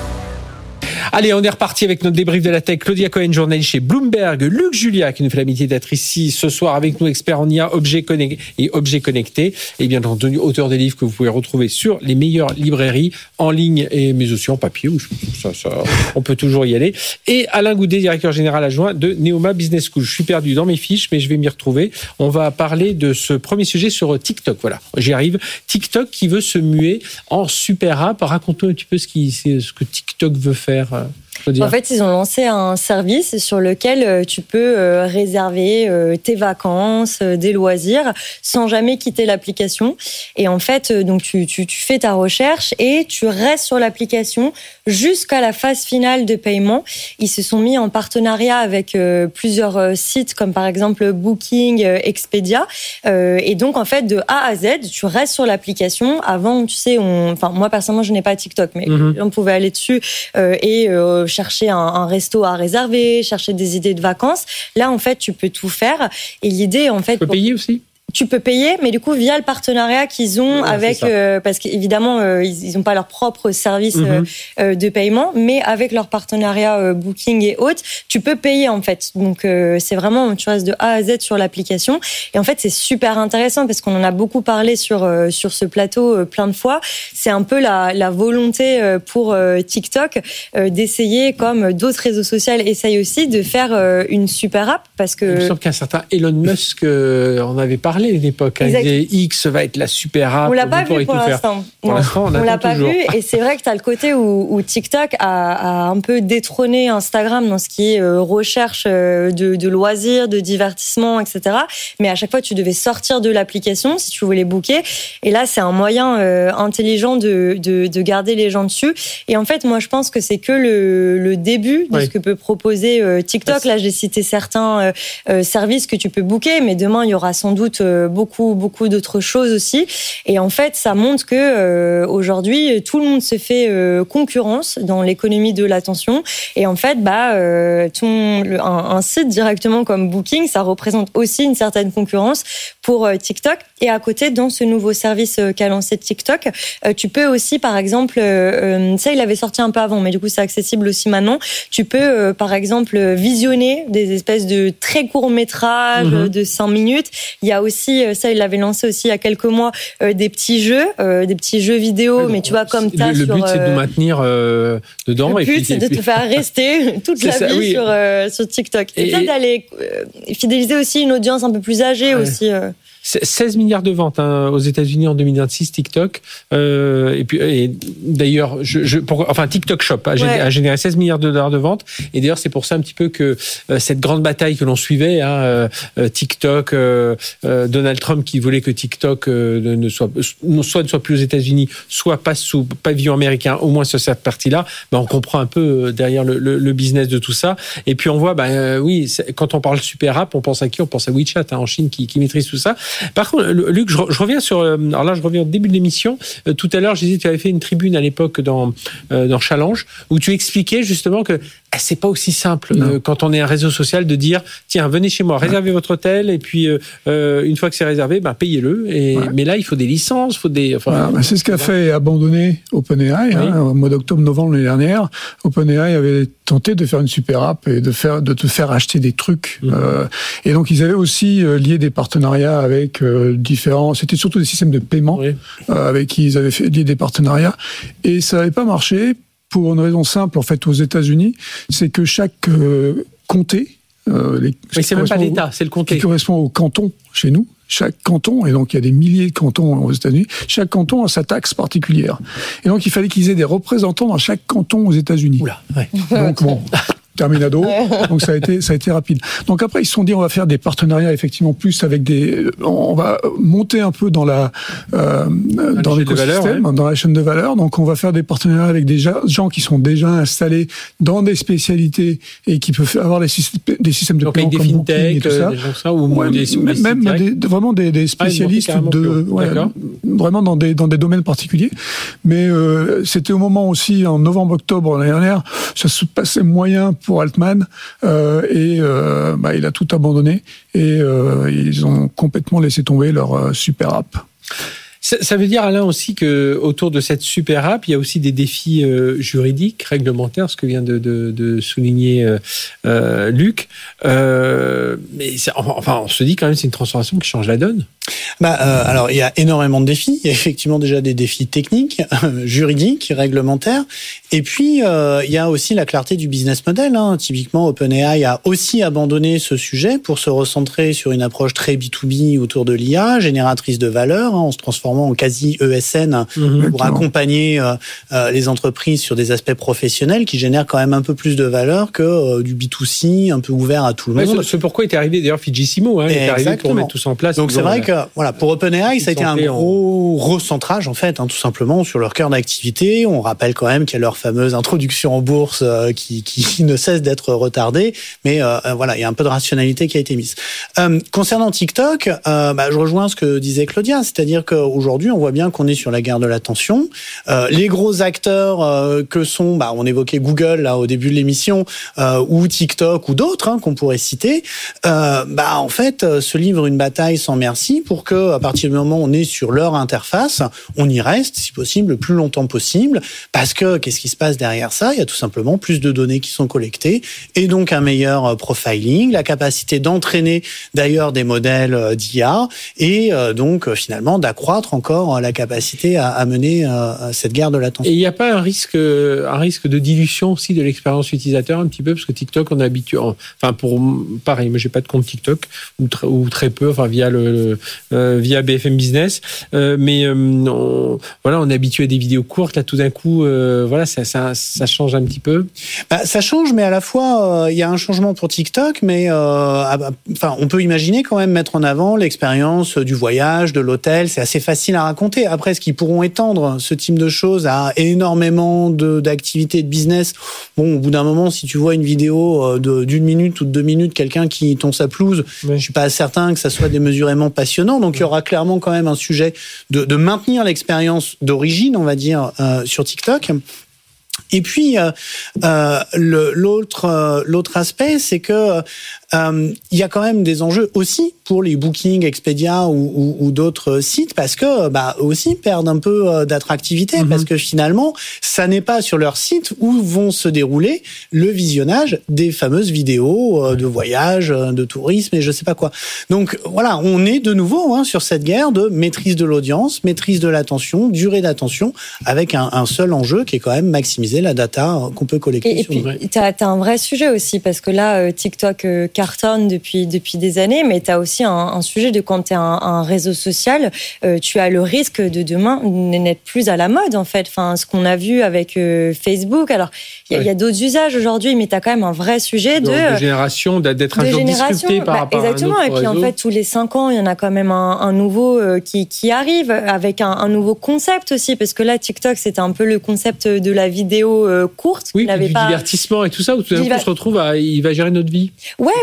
Allez, on est reparti avec notre débrief de la tech. Claudia Cohen, journaliste chez Bloomberg. Luc Julia, qui nous fait l'amitié d'être ici ce soir avec nous, expert en I A, objets connectés et objets connectés. Et bien entendu, auteur des livres que vous pouvez retrouver sur les meilleures librairies en ligne, et mais aussi en papier. Où ça, ça, on peut toujours y aller. Et Alain Goudet, directeur général adjoint de Neoma Business School. Je suis perdu dans mes fiches, mais je vais m'y retrouver. On va parler de ce premier sujet sur TikTok. Voilà, j'y arrive. TikTok qui veut se muer en super app. Raconte-nous un petit peu ce, qui, ce que TikTok veut faire. En fait, ils ont lancé un service sur lequel tu peux réserver tes vacances, des loisirs, sans jamais quitter l'application. Et en fait, donc tu, tu, tu fais ta recherche et tu restes sur l'application jusqu'à la phase finale de paiement. Ils se sont mis en partenariat avec plusieurs sites, comme par exemple Booking, Expedia. Et donc, en fait, de A à Z, tu restes sur l'application. Avant, tu sais, on, enfin, moi personnellement, je n'ai pas TikTok, mais mm-hmm. on pouvait aller dessus et chercher un, un resto à réserver, chercher des idées de vacances. Là, en fait, tu peux tout faire. Et l'idée, en fait... Tu peux pour... payer aussi ? Tu peux payer, mais du coup, via le partenariat qu'ils ont ouais, avec... Euh, parce qu'évidemment, euh, ils n'ont pas leur propre service mm-hmm. euh, de paiement, mais avec leur partenariat euh, Booking et autres, tu peux payer, en fait. Donc, euh, c'est vraiment, tu restes de A à Z sur l'application. Et en fait, c'est super intéressant parce qu'on en a beaucoup parlé sur, euh, sur ce plateau euh, plein de fois. C'est un peu la, la volonté euh, pour euh, TikTok euh, d'essayer, comme d'autres réseaux sociaux essayent aussi, de faire euh, une super app parce que... Il me semble qu'un certain Elon Musk euh, en avait parlé à l'époque. Hein. X va être la super app. On l'a pas vu pour l'instant. Pour l'instant, on, on l'a pas toujours. vu. Et c'est vrai que tu as le côté où, où TikTok a, a un peu détrôné Instagram dans ce qui est euh, recherche euh, de, de loisirs, de divertissement, et cetera. Mais à chaque fois, tu devais sortir de l'application si tu voulais booker. Et là, c'est un moyen euh, intelligent de, de, de garder les gens dessus. Et en fait, moi, je pense que c'est que le, le début de oui. ce que peut proposer euh, TikTok. Là, j'ai cité certains euh, euh, services que tu peux booker, mais demain, il y aura sans doute beaucoup beaucoup d'autres choses aussi, et en fait ça montre que euh, aujourd'hui tout le monde se fait euh, concurrence dans l'économie de l'attention, et en fait bah euh, ton, le, un, un site directement comme Booking, ça représente aussi une certaine concurrence pour euh, TikTok. Et à côté, dans ce nouveau service euh, qu'a lancé TikTok, euh, tu peux aussi par exemple euh, ça il avait sorti un peu avant, mais du coup c'est accessible aussi maintenant, tu peux euh, par exemple visionner des espèces de très courts métrages mmh. de cinq minutes. Il y a aussi, ça il l'avait lancé aussi il y a quelques mois, euh, des petits jeux, euh, des petits jeux vidéo, oui, mais tu vois comme t'as le, sur... Le but c'est de nous maintenir euh, dedans. Le et but puis, c'est et de puis... te faire rester toute la ça, vie oui. sur, euh, sur TikTok. Et, et peut-être d'aller euh, fidéliser aussi une audience un peu plus âgée ouais. aussi. Euh. seize milliards de ventes hein, aux États-Unis en deux mille vingt-six, TikTok. Euh, et puis, et d'ailleurs, je, je, pour, enfin, TikTok Shop a, ouais. généré, a généré seize milliards de dollars de ventes. Et d'ailleurs, c'est pour ça un petit peu que euh, cette grande bataille que l'on suivait, hein, euh, TikTok, euh, euh, Donald Trump qui voulait que TikTok euh, ne soit, soit ne soit plus aux États-Unis, soit passe sous pavillon américain, au moins sur cette partie-là. Ben, on comprend un peu derrière le, le, le business de tout ça. Et puis on voit, ben euh, oui, quand on parle super app, on pense à qui ? On pense à WeChat hein, en Chine qui, qui maîtrise tout ça. Par contre, Luc, je, je reviens sur. Alors là, je reviens au début de l'émission. Euh, tout à l'heure, j'ai dit que tu avais fait une tribune à l'époque dans euh, dans Challenge où tu expliquais justement que c'est pas aussi simple euh, quand on est un réseau social de dire tiens venez chez moi, réservez ouais. votre hôtel et puis euh, une fois que c'est réservé, ben payez-le. Et ouais. mais là il faut des licences, faut des. Enfin, voilà, ben c'est ce qu'a fait et abandonné OpenAI oui. hein, au mois d'octobre-novembre l'année dernière. OpenAI avait tenté de faire une super app et de faire de te faire acheter des trucs. Mmh. Euh, et donc ils avaient aussi euh, lié des partenariats avec euh, différents. C'était surtout des systèmes de paiement oui. euh, avec qui ils avaient fait lié des partenariats et ça n'avait pas marché. Pour une raison simple, en fait, aux États-Unis, c'est que chaque euh, comté, euh, les, mais c'est même pas l'État, c'est le comté, qui correspond au canton chez nous. Chaque canton, et donc il y a des milliers de cantons aux États-Unis, chaque canton a sa taxe particulière. Et donc il fallait qu'ils aient des représentants dans chaque canton aux États-Unis. Oula, ouais. Donc bon. Terminado, donc ça a été ça a été rapide. Donc après ils se sont dit on va faire des partenariats effectivement plus avec des, on va monter un peu dans la euh, dans l'écosystème, ouais. dans la chaîne de valeur. Donc on va faire des partenariats avec des gens qui sont déjà installés dans des spécialités et qui peuvent avoir des systèmes, des systèmes de donc paiement comme Booking et tout ça, des gens ça ou ouais, des, même des, vraiment des, des spécialistes ah, de ouais, vraiment dans des dans des domaines particuliers. Mais euh, c'était au moment aussi en novembre-octobre l'année dernière, ça se passait moyen pour Altman euh, et euh, bah, il a tout abandonné et euh, ils ont complètement laissé tomber leur euh, super app. Ça, ça veut dire, Alain, aussi que autour de cette super app, il y a aussi des défis euh, juridiques, réglementaires, ce que vient de, de, de souligner euh, euh, Luc. Euh, mais ça, enfin, on se dit quand même, c'est une transformation qui change la donne. Bah, euh, alors, il y a énormément de défis. Il y a effectivement déjà des défis techniques, juridiques, réglementaires. Et puis, euh, il y a aussi la clarté du business model. Hein. Typiquement, OpenAI a aussi abandonné ce sujet pour se recentrer sur une approche très B deux B autour de l'I A, génératrice de valeur, hein, en se transformant en quasi E S N mmh, pour accompagner euh, euh, les entreprises sur des aspects professionnels qui génèrent quand même un peu plus de valeur que euh, du B deux C, un peu ouvert à tout le monde. Ouais, c'est pourquoi il est arrivé d'ailleurs Fujissimo, hein, il est arrivé pour mettre tout ça en place. Donc c'est vrai que voilà, pour OpenAI, ça a été un gros en... recentrage en fait, hein, tout simplement sur leur cœur d'activité. On rappelle quand même qu'il y a leur fameuse introduction en bourse euh, qui, qui ne cesse d'être retardée, mais euh, voilà, il y a un peu de rationalité qui a été mise. Euh, concernant TikTok, euh, bah, je rejoins ce que disait Claudia, c'est-à-dire qu'aujourd'hui, on voit bien qu'on est sur la guerre de l'attention. Euh, les gros acteurs euh, que sont, bah, on évoquait Google là au début de l'émission, euh, ou TikTok ou d'autres hein, qu'on pourrait citer, euh, bah en fait, euh, se livrent une bataille sans merci pour que à partir du moment où on est sur leur interface, on y reste, si possible, le plus longtemps possible, parce que qu'est-ce qui se passe derrière ça ? Il y a tout simplement plus de données qui sont collectées, et donc un meilleur profiling, la capacité d'entraîner d'ailleurs des modèles d'I A, et euh, donc finalement d'accroître encore la capacité à, à mener euh, cette guerre de l'attention. Et il n'y a pas un risque, un risque de dilution aussi de l'expérience utilisateur un petit peu, parce que TikTok, on est habitué, enfin pour pareil, moi j'ai pas de compte TikTok ou, tr- ou très peu, enfin via le, le euh, via B F M Business, euh, mais euh, on, voilà, on est habitué à des vidéos courtes. Là, tout d'un coup, euh, voilà, ça, ça, ça change un petit peu. Bah, ça change, mais à la fois, il euh, y a un changement pour TikTok, mais euh, enfin, on peut imaginer quand même mettre en avant l'expérience du voyage, de l'hôtel. C'est assez facile à raconter. Après, est-ce qu'ils pourront étendre ce type de choses à énormément de, d'activités de business? Bon, au bout d'un moment, si tu vois une vidéo de, d'une minute ou de deux minutes, quelqu'un qui tond sa pelouse, oui. Je suis pas certain que ça soit démesurément passionnant. Donc, il y aura clairement quand même un sujet de, de maintenir l'expérience d'origine, on va dire, euh, sur TikTok. Et puis euh, euh, le, l'autre euh, l'autre aspect, c'est que euh, il y a quand même des enjeux aussi pour les Booking, Expedia ou, ou, ou d'autres sites, parce que bah aussi perdent un peu d'attractivité, mm-hmm. parce que finalement ça n'est pas sur leur site où vont se dérouler le visionnage des fameuses vidéos euh, de voyage, de tourisme et je sais pas quoi. Donc voilà, on est de nouveau hein, sur cette guerre de maîtrise de l'audience, maîtrise de l'attention, durée d'attention, avec un, un seul enjeu qui est quand même maximiser la data qu'on peut collecter. Et, et puis, tu as un vrai sujet aussi, parce que là, euh, TikTok euh, cartonne depuis, depuis des années, mais tu as aussi un, un sujet de quand tu es un, un réseau social, euh, tu as le risque de demain n'être plus à la mode, en fait. Enfin, ce qu'on a vu avec euh, Facebook. Alors, il y, ouais. y a d'autres usages aujourd'hui, mais tu as quand même un vrai sujet de... De, de génération, d'être un jour disrupté par bah, rapport exactement. à un autre et puis, réseau. En fait, tous les cinq ans, il y en a quand même un, un nouveau euh, qui, qui arrive, avec un, un nouveau concept aussi, parce que là, TikTok, c'était un peu le concept de la vidéo euh, courte. Oui, du pas... divertissement et tout ça, où tout d'un coup, on se retrouve à, il va gérer notre vie. Ouais,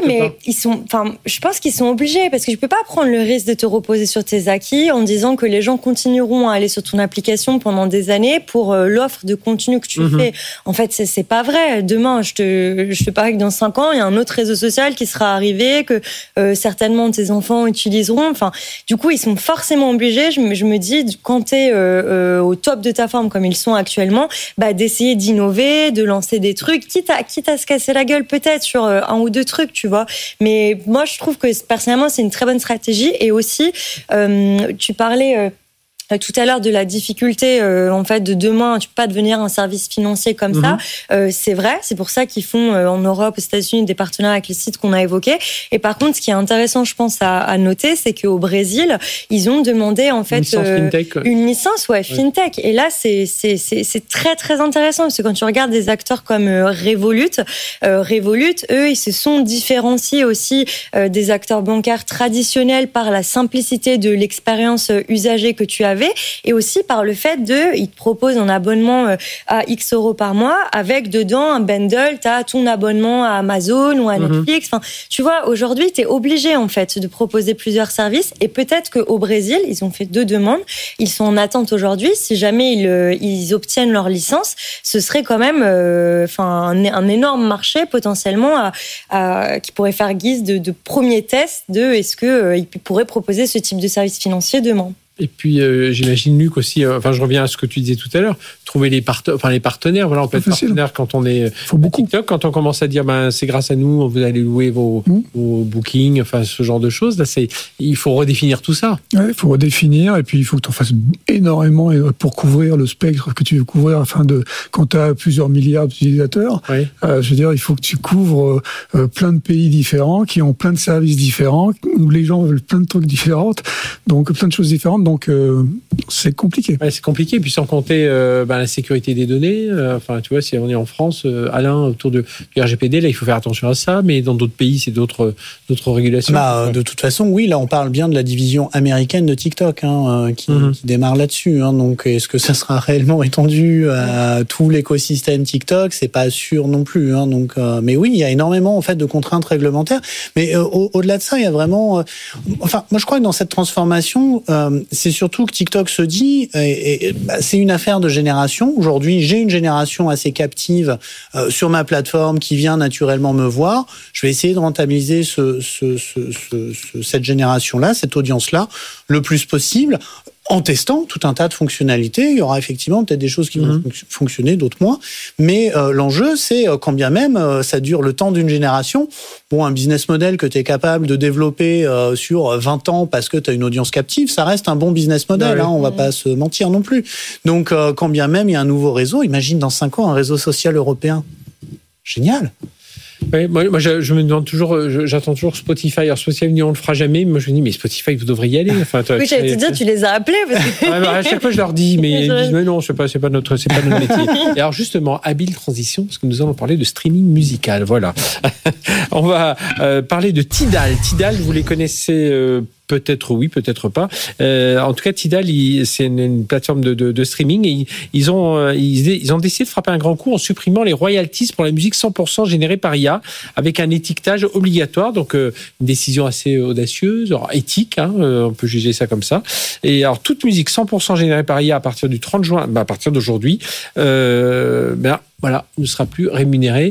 mais pas. ils sont, enfin, je pense qu'ils sont obligés parce que je peux pas prendre le risque de te reposer sur tes acquis en disant que les gens continueront à aller sur ton application pendant des années pour euh, l'offre de contenu que tu mm-hmm. fais. En fait, c'est, c'est pas vrai. Demain, je te, je te parie que dans cinq ans, il y a un autre réseau social qui sera arrivé, que euh, certainement tes enfants utiliseront. Enfin, du coup, ils sont forcément obligés. Je me, je me dis, quand t'es euh, euh, au top de ta forme comme ils sont actuellement, bah d'essayer d'innover, de lancer des trucs, quitte à, quitte à se casser la gueule peut-être sur euh, un ou deux trucs, tu vois. Mais moi, je trouve que personnellement, c'est une très bonne stratégie. Et aussi, euh, tu parlais euh, tout à l'heure de la difficulté euh, en fait de demain, tu peux pas devenir un service financier comme mmh. ça. Euh, c'est vrai, c'est pour ça qu'ils font euh, en Europe, aux États-Unis des partenariats avec les sites qu'on a évoqués. Et par contre, ce qui est intéressant, je pense à, à noter, c'est qu'au Brésil, ils ont demandé en fait une licence euh, fintech. Une licence, ouais, fintech. Ouais. Et là, c'est c'est c'est c'est très très intéressant parce que quand tu regardes des acteurs comme euh, Revolut, euh, Revolut, eux, ils se sont différenciés aussi euh, des acteurs bancaires traditionnels par la simplicité de l'expérience usagée que tu as. Et aussi par le fait de, ils te proposent un abonnement à X euros par mois avec dedans un bundle, t'as ton abonnement à Amazon ou à Netflix. Mmh. Enfin, tu vois, aujourd'hui, t'es obligé en fait de proposer plusieurs services. Et peut-être qu'au Brésil, ils ont fait deux demandes. Ils sont en attente aujourd'hui. Si jamais ils, ils obtiennent leur licence, ce serait quand même, euh, enfin, un, un énorme marché potentiellement à, à, qui pourrait faire guise de, de premier test de est-ce que euh, ils pourraient proposer ce type de service financier demain. Et puis, euh, j'imagine, Luc, aussi, euh, enfin, je reviens à ce que tu disais tout à l'heure, trouver les, part- enfin, les partenaires. Voilà, on peut être partenaire quand on est Faut beaucoup. TikTok, quand on commence à dire, ben, c'est grâce à nous, vous allez louer vos, mmh. vos bookings, enfin, ce genre de choses. Là, c'est, il faut redéfinir tout ça. Ouais, il faut redéfinir, et puis il faut que tu en fasses énormément pour couvrir le spectre que tu veux couvrir, afin de, quand tu as plusieurs milliards d'utilisateurs, oui. euh, je veux dire, il faut que tu couvres euh, plein de pays différents, qui ont plein de services différents, où les gens veulent plein de trucs différents, donc plein de choses différentes. Donc, euh, c'est compliqué. Ouais, c'est compliqué. Puis sans compter euh, ben, la sécurité des données. Euh, enfin, tu vois, si on est en France, euh, Alain, autour de, du R G P D, là, il faut faire attention à ça. Mais dans d'autres pays, c'est d'autres, d'autres régulations. Bah, de toute façon, oui, là, on parle bien de la division américaine de TikTok, hein, qui, mm-hmm. qui démarre là-dessus. Hein, donc, est-ce que ça sera réellement étendu à tout l'écosystème TikTok ? C'est pas sûr non plus. Hein, donc, euh, mais oui, il y a énormément en fait de contraintes réglementaires. Mais euh, au- au-delà de ça, il y a vraiment. Euh, enfin, moi, je crois que dans cette transformation, euh, c'est surtout que TikTok se dit, et, et, bah, c'est une affaire de génération. Aujourd'hui, j'ai une génération assez captive euh, sur ma plateforme qui vient naturellement me voir. Je vais essayer de rentabiliser ce, ce, ce, ce, ce, cette génération-là, cette audience-là, le plus possible. En testant tout un tas de fonctionnalités, il y aura effectivement peut-être des choses qui vont mmh. fonctionner, d'autres moins. Mais euh, l'enjeu, c'est euh, quand bien même euh, ça dure le temps d'une génération. Bon, un business model que tu es capable de développer euh, sur vingt ans parce que tu as une audience captive, ça reste un bon business model. Ouais. Hein, on va mmh. pas se mentir non plus. Donc, euh, quand bien même il y a un nouveau réseau, imagine dans cinq ans un réseau social européen. Génial. Oui, moi, moi je, je me demande toujours, je, j'attends toujours Spotify. Alors Spotify, on le fera jamais. Mais moi, je me dis, mais Spotify, vous devriez y aller. Enfin, toi, oui, j'allais te dire, tu les as appelés. Parce que... ouais, bah, à chaque fois, je leur dis, mais ils disent, mais non, c'est pas, c'est pas notre, c'est pas notre métier. Et alors justement, habile transition, parce que nous allons parler de streaming musical. Voilà. On va euh, parler de Tidal. Tidal, vous les connaissez. Euh, Peut-être oui, peut-être pas. Euh, en tout cas, Tidal, il, c'est une, une plateforme de, de, de streaming et ils, ils ont euh, ils, ils ont décidé de frapper un grand coup en supprimant les royalties pour la musique cent pour cent générée par I A avec un étiquetage obligatoire. Donc euh, une décision assez audacieuse, alors, éthique, hein, euh, on peut juger ça comme ça. Et alors toute musique cent pour cent générée par I A à partir du trente juin, bah, à partir d'aujourd'hui, euh, ben voilà, ne sera plus rémunéré.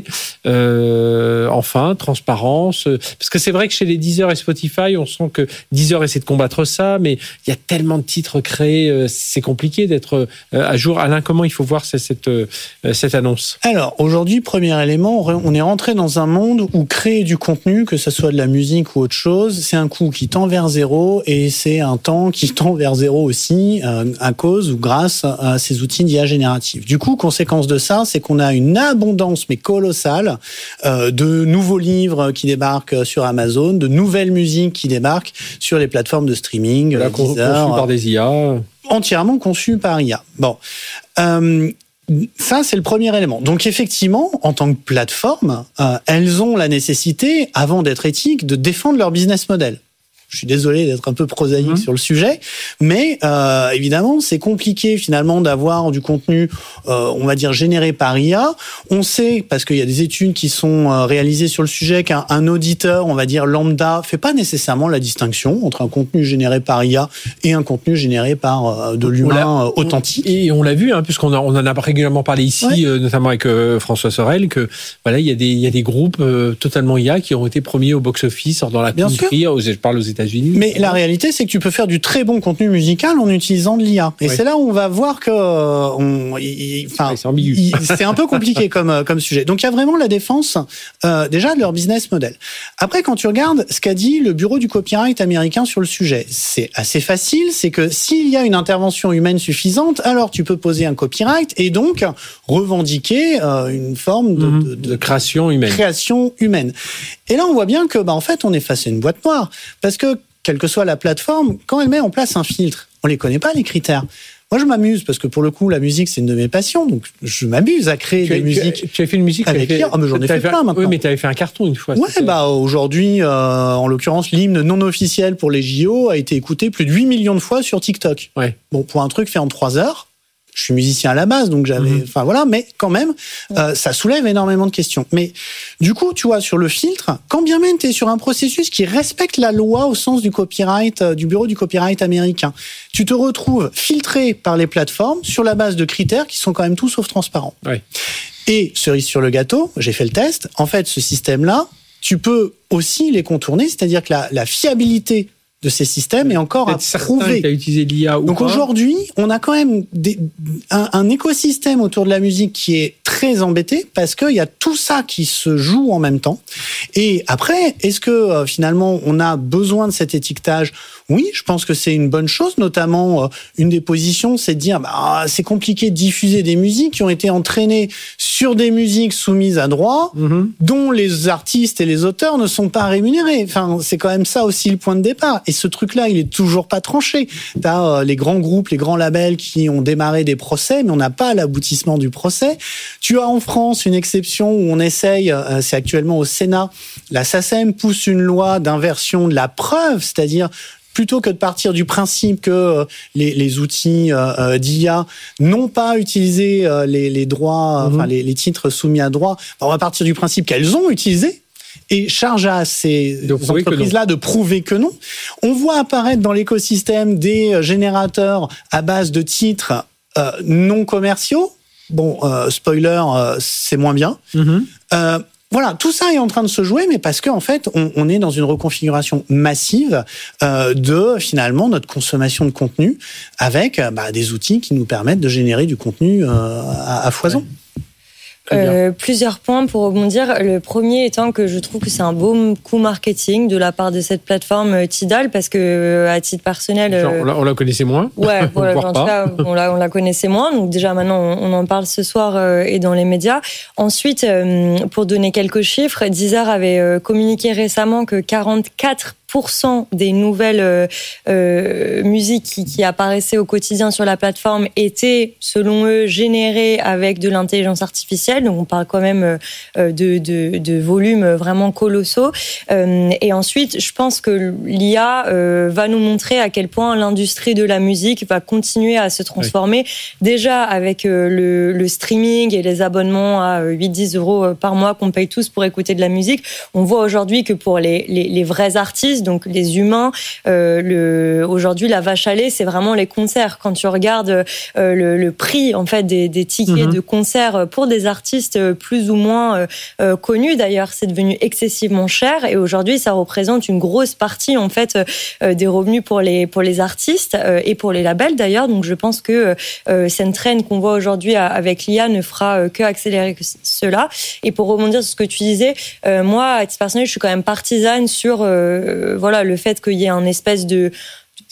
Euh, enfin, transparence. Parce que c'est vrai que chez les Deezer et Spotify, on sent que Deezer essaie de combattre ça, mais il y a tellement de titres créés, c'est compliqué d'être à jour. Alain, comment il faut voir cette, cette, cette annonce ? Alors, aujourd'hui, premier élément, on est rentré dans un monde où créer du contenu, que ce soit de la musique ou autre chose, c'est un coût qui tend vers zéro et c'est un temps qui tend vers zéro aussi à cause ou grâce à ces outils d'I A génératifs. Du coup, conséquence de ça, c'est qu'on On a une abondance mais colossale euh, de nouveaux livres qui débarquent sur Amazon, de nouvelles musiques qui débarquent sur les plateformes de streaming, là, conçues par des I A, entièrement conçues par I A. Bon, euh, ça c'est le premier élément. Donc effectivement, en tant que plateforme, euh, elles ont la nécessité, avant d'être éthiques, de défendre leur business model. Je suis désolé d'être un peu prosaïque mmh. sur le sujet, mais euh, évidemment, c'est compliqué finalement d'avoir du contenu, euh, on va dire, généré par I A. On sait, parce qu'il y a des études qui sont euh, réalisées sur le sujet, qu'un un auditeur, on va dire, lambda, fait pas nécessairement la distinction entre un contenu généré par I A et un contenu généré par euh, de l'humain euh, authentique. Et on l'a vu, hein, puisqu'on a, on en a régulièrement parlé ici, ouais. euh, notamment avec euh, François Sorel, que voilà, il y a des, il y a des groupes euh, totalement I A qui ont été premiers au box-office, dans la country, je parle aux États-Unis. Mais la réalité, c'est que tu peux faire du très bon contenu musical en utilisant de l'I A. Et oui. c'est là où on va voir que, euh, on, il, enfin, ouais, c'est ambigu. Il, c'est un peu compliqué comme comme sujet. Donc il y a vraiment la défense euh, déjà de leur business model. Après, quand tu regardes ce qu'a dit le bureau du copyright américain sur le sujet, c'est assez facile. C'est que s'il y a une intervention humaine suffisante, alors tu peux poser un copyright et donc revendiquer euh, une forme de, mmh, de, de, de création humaine. Création humaine. Et là, on voit bien que, bah, en fait, on est face à une boîte noire. Parce que, quelle que soit la plateforme, quand elle met en place un filtre, on les connaît pas, les critères. Moi, je m'amuse, parce que pour le coup, la musique, c'est une de mes passions, donc je m'amuse à créer tu des as, musiques. Tu as, tu as fait une musique avec fait, I A. Ah, mais j'en ai fait, fait plein maintenant. Oui, mais tu avais fait un carton une fois. Ouais, bah, aujourd'hui, euh, en l'occurrence, l'hymne non officiel pour les J O a été écouté plus de huit millions de fois sur TikTok. Ouais. Bon, pour un truc fait en trois heures. Je suis musicien à la base, donc j'avais, mmh. enfin voilà, mais quand même, euh, ça soulève énormément de questions. Mais du coup, tu vois, sur le filtre, quand bien même tu es sur un processus qui respecte la loi au sens du copyright, euh, du bureau du copyright américain, tu te retrouves filtré par les plateformes sur la base de critères qui sont quand même tout sauf transparents. Ouais. Et cerise sur le gâteau, j'ai fait le test. En fait, ce système-là, tu peux aussi les contourner, c'est-à-dire que la, la fiabilité de ces systèmes est encore à prouver. T'as utilisé l'I A ou Donc pas. Aujourd'hui, on a quand même des, un, un écosystème autour de la musique qui est très embêté parce qu'il y a tout ça qui se joue en même temps. Et après, est-ce que euh, finalement on a besoin de cet étiquetage ? Oui, je pense que c'est une bonne chose. Notamment, euh, une des positions, c'est de dire bah, c'est compliqué de diffuser des musiques qui ont été entraînées sur des musiques soumises à droit, mm-hmm. dont les artistes et les auteurs ne sont pas rémunérés. Enfin, c'est quand même ça aussi le point de départ. Et ce truc-là, il est toujours pas tranché. T'as euh, les grands groupes, les grands labels qui ont démarré des procès, mais on n'a pas l'aboutissement du procès. Tu as en France une exception où on essaye, euh, c'est actuellement au Sénat, la SACEM pousse une loi d'inversion de la preuve, c'est-à-dire plutôt que de partir du principe que euh, les, les outils euh, d'I A n'ont pas utilisé euh, les, les droits, mmh. enfin les, les titres soumis à droit, on va partir du principe qu'elles ont utilisé. Et charge à ces entreprises-là de prouver que non. On voit apparaître dans l'écosystème des générateurs à base de titres euh, non commerciaux. Bon, euh, spoiler, euh, c'est moins bien. Mm-hmm. Euh, voilà, tout ça est en train de se jouer, mais parce qu'en fait, on, on est dans une reconfiguration massive euh, de finalement notre consommation de contenu avec bah, des outils qui nous permettent de générer du contenu euh, à, à foison. Ouais. Euh, plusieurs points pour rebondir. Le premier étant que je trouve que c'est un beau coup marketing de la part de cette plateforme Tidal parce que à titre personnel, Genre, on, la, on la connaissait moins. Ouais, voilà, en tout cas, on la, on la connaissait moins. Donc déjà maintenant, on, on en parle ce soir euh, et dans les médias. Ensuite, euh, pour donner quelques chiffres, Deezer avait euh, communiqué récemment que quarante-quatre pour cent des nouvelles euh, euh, musiques qui, qui apparaissaient au quotidien sur la plateforme étaient, selon eux, générées avec de l'intelligence artificielle. Donc, on parle quand même euh, de, de, de volumes vraiment colossaux. Euh, et ensuite, je pense que l'I A euh, va nous montrer à quel point l'industrie de la musique va continuer à se transformer. Oui. Déjà, avec euh, le, le streaming et les abonnements à huit à dix euros par mois qu'on paye tous pour écouter de la musique, on voit aujourd'hui que pour les, les, les vrais artistes, donc les humains, euh, le, aujourd'hui la vache à lait, c'est vraiment les concerts. Quand tu regardes euh, le, le prix en fait des, des tickets mmh. de concerts pour des artistes plus ou moins euh, connus, d'ailleurs, c'est devenu excessivement cher et aujourd'hui ça représente une grosse partie en fait euh, des revenus pour les pour les artistes euh, et pour les labels d'ailleurs. Donc je pense que euh, cette trend qu'on voit aujourd'hui avec l'I A ne fera euh, que accélérer que cela. Et pour rebondir sur ce que tu disais, euh, moi à titre personnel, je suis quand même partisane sur euh, voilà, le fait qu'il y ait un espèce de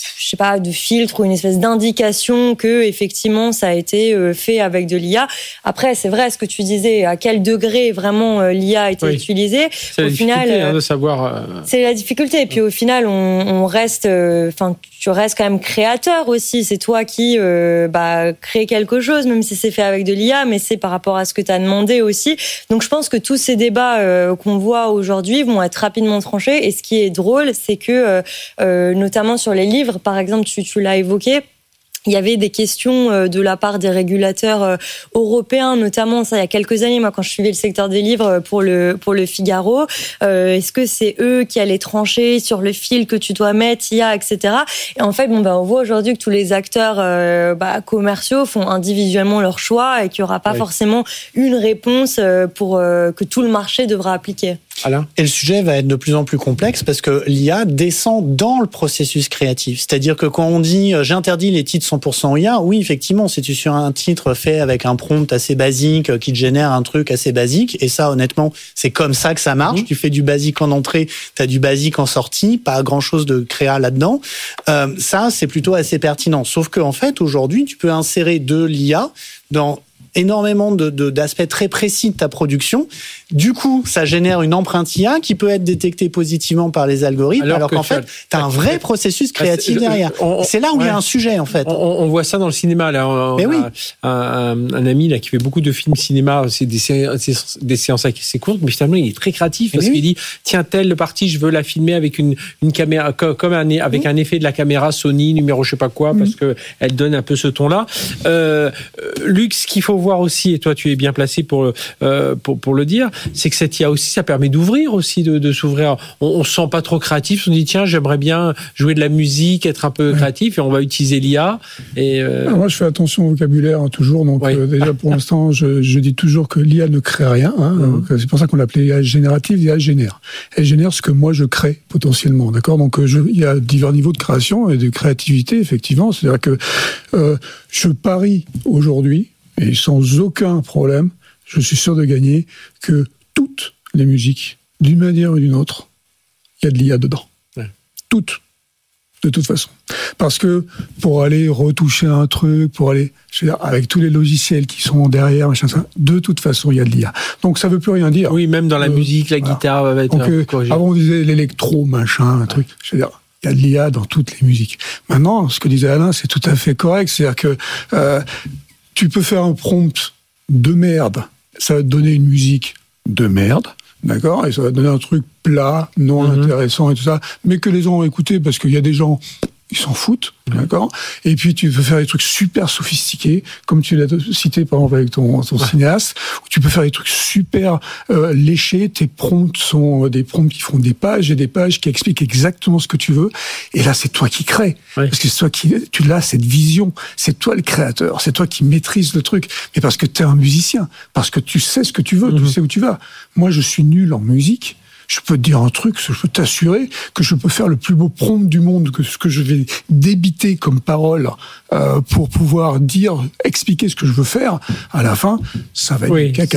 je sais pas, de filtre ou une espèce d'indication que effectivement ça a été fait avec de l'I A. Après, c'est vrai ce que tu disais, à quel degré vraiment l'I A a été oui. utilisée. C'est la au difficulté final, hein, de savoir. Euh... C'est la difficulté. Et puis au final, on, on reste, enfin, euh, tu restes quand même créateur aussi. C'est toi qui euh, bah, crée quelque chose, même si c'est fait avec de l'I A, mais c'est par rapport à ce que tu as demandé aussi. Donc je pense que tous ces débats euh, qu'on voit aujourd'hui vont être rapidement tranchés. Et ce qui est drôle, c'est que euh, euh, notamment sur les livres, par exemple, tu, tu l'as évoqué, il y avait des questions de la part des régulateurs européens, notamment ça il y a quelques années, moi quand je suivais le secteur des livres pour le pour le Figaro. Euh, est-ce que c'est eux qui allaient trancher sur le fil que tu dois mettre, I A, et cetera. Et en fait, bon ben on voit aujourd'hui que tous les acteurs euh, bah, commerciaux font individuellement leur choix et qu'il y aura pas oui. forcément une réponse pour euh, que tout le marché devra appliquer. Alain. Et le sujet va être de plus en plus complexe parce que l'I A descend dans le processus créatif. C'est-à-dire que quand on dit euh, j'interdis les titres cent pour cent I A, oui, effectivement, si tu sur un titre fait avec un prompt assez basique euh, qui te génère un truc assez basique, et ça, honnêtement, c'est comme ça que ça marche. Mmh. Tu fais du basique en entrée, tu as du basique en sortie, pas grand-chose de créa là-dedans. Euh, ça, c'est plutôt assez pertinent. Sauf que en fait, aujourd'hui, tu peux insérer de l'I A dans énormément de, de, d'aspects très précis de ta production. Du coup, ça génère une empreinte I A qui peut être détectée positivement par les algorithmes, alors, alors qu'en fait, tu as un vrai processus créatif derrière. On, on, c'est là où ouais. il y a un sujet, en fait. On, on voit ça dans le cinéma. Là. On, Mais on oui. a un, un, un ami là, qui fait beaucoup de films cinéma, c'est des, séances, des séances assez courtes, mais finalement, il est très créatif parce oui. qu'il dit, tiens, telle partie, je veux la filmer avec une, une caméra, comme un, avec oui. un effet de la caméra Sony, numéro je sais pas quoi, oui. parce que elle donne un peu ce ton-là. Euh, Luc, ce qu'il faut voir aussi, et toi tu es bien placé pour euh, pour pour le dire, c'est que cette I A aussi, ça permet d'ouvrir aussi, de, de s'ouvrir. On, on se sent pas trop créatif, on dit tiens, j'aimerais bien jouer de la musique, être un peu ouais. créatif, et on va utiliser l'I A. Et euh... Alors moi, je fais attention au vocabulaire hein, toujours. Donc oui. euh, déjà pour l'instant, je, je dis toujours que l'I A ne crée rien. Hein, mm-hmm. donc, c'est pour ça qu'on l'appelait I A générative. L'I A génère. Elle génère ce que moi je crée potentiellement. D'accord. Donc je, il y a divers niveaux de création et de créativité effectivement. C'est-à-dire que euh, je parie aujourd'hui, et sans aucun problème, je suis sûr de gagner que toutes les musiques, d'une manière ou d'une autre, il y a de l'I A dedans. Ouais. Toutes. De toute façon. Parce que pour aller retoucher un truc, pour aller, je veux dire, avec tous les logiciels qui sont derrière, machin, ça, de toute façon, il y a de l'I A. Donc ça veut plus rien dire. Oui, même dans la euh, musique, la voilà. guitare va être Donc, euh, avant on disait l'électro, machin, un ouais. truc. Je veux dire, il y a de l'I A dans toutes les musiques. Maintenant, ce que disait Alain, c'est tout à fait correct. C'est-à-dire que euh, tu peux faire un prompt de merde, ça va te donner une musique de merde, d'accord, et ça va te donner un truc plat, non mm-hmm. intéressant et tout ça, mais que les gens ont écouté parce qu'il y a des gens, ils s'en foutent, mmh. d'accord. Et puis tu peux faire des trucs super sophistiqués, comme tu l'as cité par exemple avec ton, ton ouais. cinéaste, où tu peux faire des trucs super euh, léchés. Tes prompts sont des prompts qui font des pages et des pages qui expliquent exactement ce que tu veux. Et là, c'est toi qui crée, ouais. parce que c'est toi qui tu l'as cette vision. C'est toi le créateur, c'est toi qui maîtrise le truc. Mais parce que t'es un musicien, parce que tu sais ce que tu veux, mmh. tu sais où tu vas. Moi, je suis nul en musique. Je peux te dire un truc, je peux t'assurer que je peux faire le plus beau prompt du monde, que ce que je vais débiter comme parole euh, pour pouvoir dire, expliquer ce que je veux faire. À la fin, ça va être oui. caca.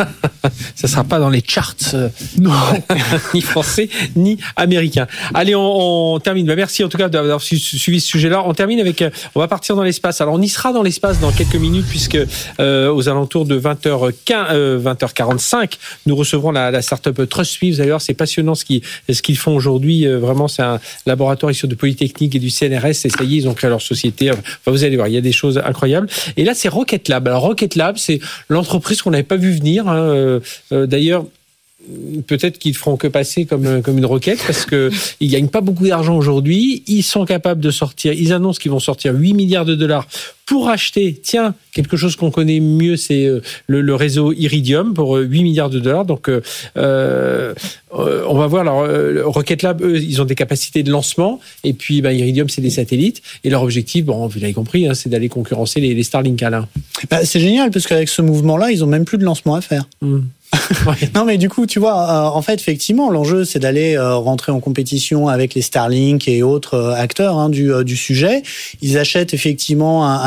Ça sera pas dans les charts, euh, non, ni français ni américains. Allez, on, on termine. Bah, merci en tout cas d'avoir su, suivi ce sujet-là. On termine avec, on va partir dans l'espace. Alors on y sera dans l'espace dans quelques minutes puisque euh, aux alentours de vingt heures quinze, euh, vingt heures quarante-cinq, nous recevrons la, la start-up TrustSwift. D'ailleurs, c'est passionnant ce qu'ils, ce qu'ils font aujourd'hui. Vraiment, c'est un laboratoire issu de Polytechnique et du C N R S. Et ça y est, ils ont créé leur société. Enfin, vous allez voir, il y a des choses incroyables. Et là, c'est Rocket Lab. Alors, Rocket Lab, c'est l'entreprise qu'on n'avait pas vu venir. Hein. Euh, d'ailleurs, peut-être qu'ils ne feront que passer comme, comme une roquette parce qu'ils ne gagnent pas beaucoup d'argent aujourd'hui. Ils sont capables de sortir, ils annoncent qu'ils vont sortir huit milliards de dollars pour acheter, tiens, quelque chose qu'on connaît mieux, c'est le, le réseau Iridium pour huit milliards de dollars. Donc, euh, euh, on va voir. Alors, euh, Rocket Lab, eux, ils ont des capacités de lancement. Et puis, bah, Iridium, c'est des satellites. Et leur objectif, bon, vous l'avez compris, hein, c'est d'aller concurrencer les, les Starlink, Alain. Bah, c'est génial, parce qu'avec ce mouvement-là, ils n'ont même plus de lancement à faire. Mmh. Ouais. Non, mais du coup, tu vois, euh, en fait, effectivement, l'enjeu, c'est d'aller euh, rentrer en compétition avec les Starlink et autres euh, acteurs hein, du, euh, du sujet. Ils achètent effectivement un, un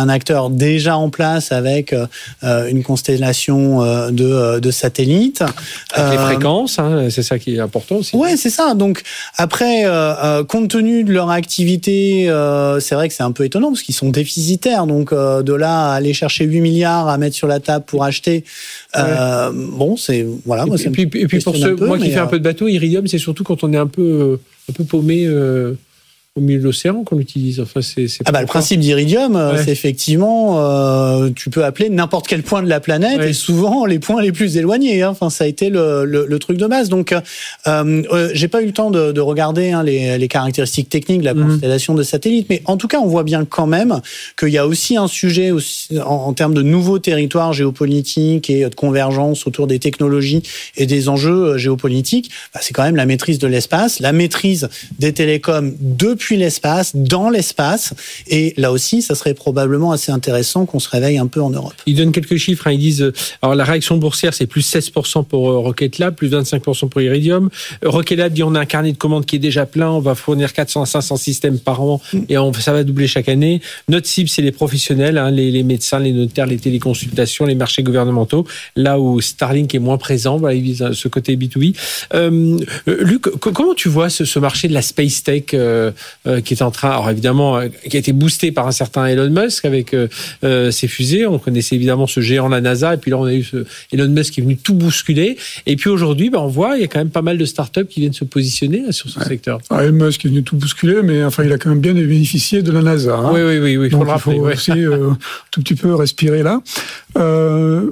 un acteur déjà en place avec euh, une constellation euh, de, de satellites. Avec les Euh, fréquences, hein, c'est ça qui est important aussi. Ouais, c'est ça. Donc après, euh, euh, compte tenu de leur activité, euh, c'est vrai que c'est un peu étonnant parce qu'ils sont déficitaires. Donc euh, de là à aller chercher huit milliards à mettre sur la table pour acheter, euh, ouais. bon, c'est voilà. Et moi, puis, ça et puis, et puis pour ceux, peu, moi qui fais euh... un peu de bateau, Iridium, c'est surtout quand on est un peu, un peu paumé. Euh... au milieu de l'océan qu'on l'utilise. Enfin, c'est, c'est ah bah, le principe d'Iridium, ouais. c'est effectivement, euh, tu peux appeler n'importe quel point de la planète ouais. et souvent les points les plus éloignés. Hein. Enfin, ça a été le, le, le truc de base. Donc, euh, euh, j'ai pas eu le temps de, de regarder hein, les, les caractéristiques techniques de la constellation mmh. de satellites, mais en tout cas, on voit bien quand même qu'il y a aussi un sujet aussi, en, en termes de nouveaux territoires géopolitiques et de convergence autour des technologies et des enjeux géopolitiques. Bah, c'est quand même la maîtrise de l'espace, la maîtrise des télécoms depuis l'espace, dans l'espace, et là aussi, ça serait probablement assez intéressant qu'on se réveille un peu en Europe. Ils donnent quelques chiffres, hein. Ils disent, alors la réaction boursière, c'est plus seize pour cent pour Rocket Lab, plus vingt-cinq pour cent pour Iridium. Rocket Lab dit, on a un carnet de commandes qui est déjà plein, on va fournir quatre cents à cinq cents systèmes par an, mmh. et on, ça va doubler chaque année. Notre cible, c'est les professionnels, hein, les, les médecins, les notaires, les téléconsultations, les marchés gouvernementaux, là où Starlink est moins présent, voilà, ils visent ce côté B deux B. Euh, Luc, comment tu vois ce, ce marché de la space tech euh, euh, qui est en train, alors évidemment, euh, qui a été boosté par un certain Elon Musk avec euh, euh, ses fusées. On connaissait évidemment ce géant, la NASA, et puis là on a eu ce Elon Musk qui est venu tout bousculer. Et puis aujourd'hui, ben, on voit, il y a quand même pas mal de startups qui viennent se positionner là, sur ce ouais. secteur. Ah, Elon Musk est venu tout bousculer, mais enfin, il a quand même bien bénéficié de la NASA. Hein. Oui, oui, oui, oui, il faut Donc, le rappeler. Il faut ouais. aussi euh, tout petit peu respirer là. Euh,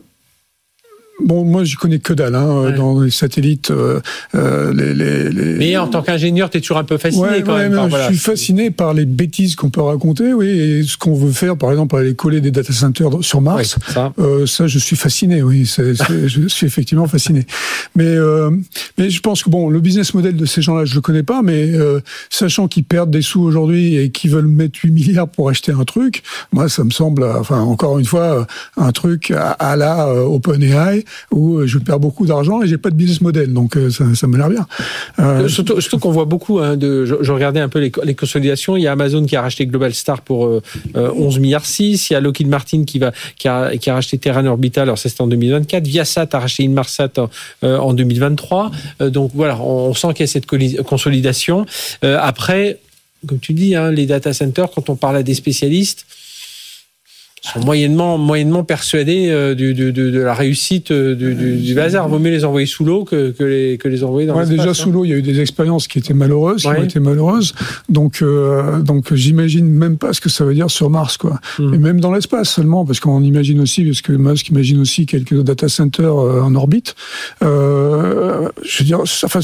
Bon, moi, je connais que dalle hein, ouais. dans les satellites. Euh, les, les, les... Mais en tant qu'ingénieur, tu es toujours un peu fasciné ouais, quand ouais, même. Non, par, je voilà. suis fasciné par les bêtises qu'on peut raconter, oui, et ce qu'on veut faire, par exemple, aller coller des data centers sur Mars. Oui, ça. Euh, ça, je suis fasciné, oui, c'est, c'est, je suis effectivement fasciné. Mais, euh, mais je pense que bon, le business model de ces gens-là, je le connais pas, mais euh, sachant qu'ils perdent des sous aujourd'hui et qu'ils veulent mettre huit milliards pour acheter un truc, moi, ça me semble, enfin, encore une fois, un truc à, à la euh, OpenAI où je perds beaucoup d'argent et j'ai pas de business model, donc euh, ça, ça me l'air bien. Euh, surtout, surtout qu'on voit beaucoup hein, de. Je, je regardais un peu les, les consolidations. Il y a Amazon qui a racheté Global Star pour euh, onze virgule six milliards. Il y a Lockheed Martin qui va qui a, qui a racheté Terran Orbital. Alors ça c'était en deux mille vingt-quatre. Viasat a racheté Inmarsat en, euh, en deux mille vingt-trois. Euh, donc voilà, on, on sent qu'il y a cette consolidation. Euh, après, comme tu dis, hein, les data centers, quand on parle à des spécialistes, sont moyennement, moyennement persuadés euh, du, du, de, de la réussite euh, du, du, du bazar. Vaut mieux les envoyer sous l'eau que, que, les, que les envoyer dans ouais, l'espace. Déjà, hein. sous l'eau, il y a eu des expériences qui étaient malheureuses, qui ouais. ont été malheureuses. Donc, euh, donc, j'imagine même pas ce que ça veut dire sur Mars, quoi. Mm. Et même dans l'espace seulement, parce qu'on imagine aussi, parce que Musk imagine aussi quelques data centers euh, en orbite. Euh, je veux dire, enfin,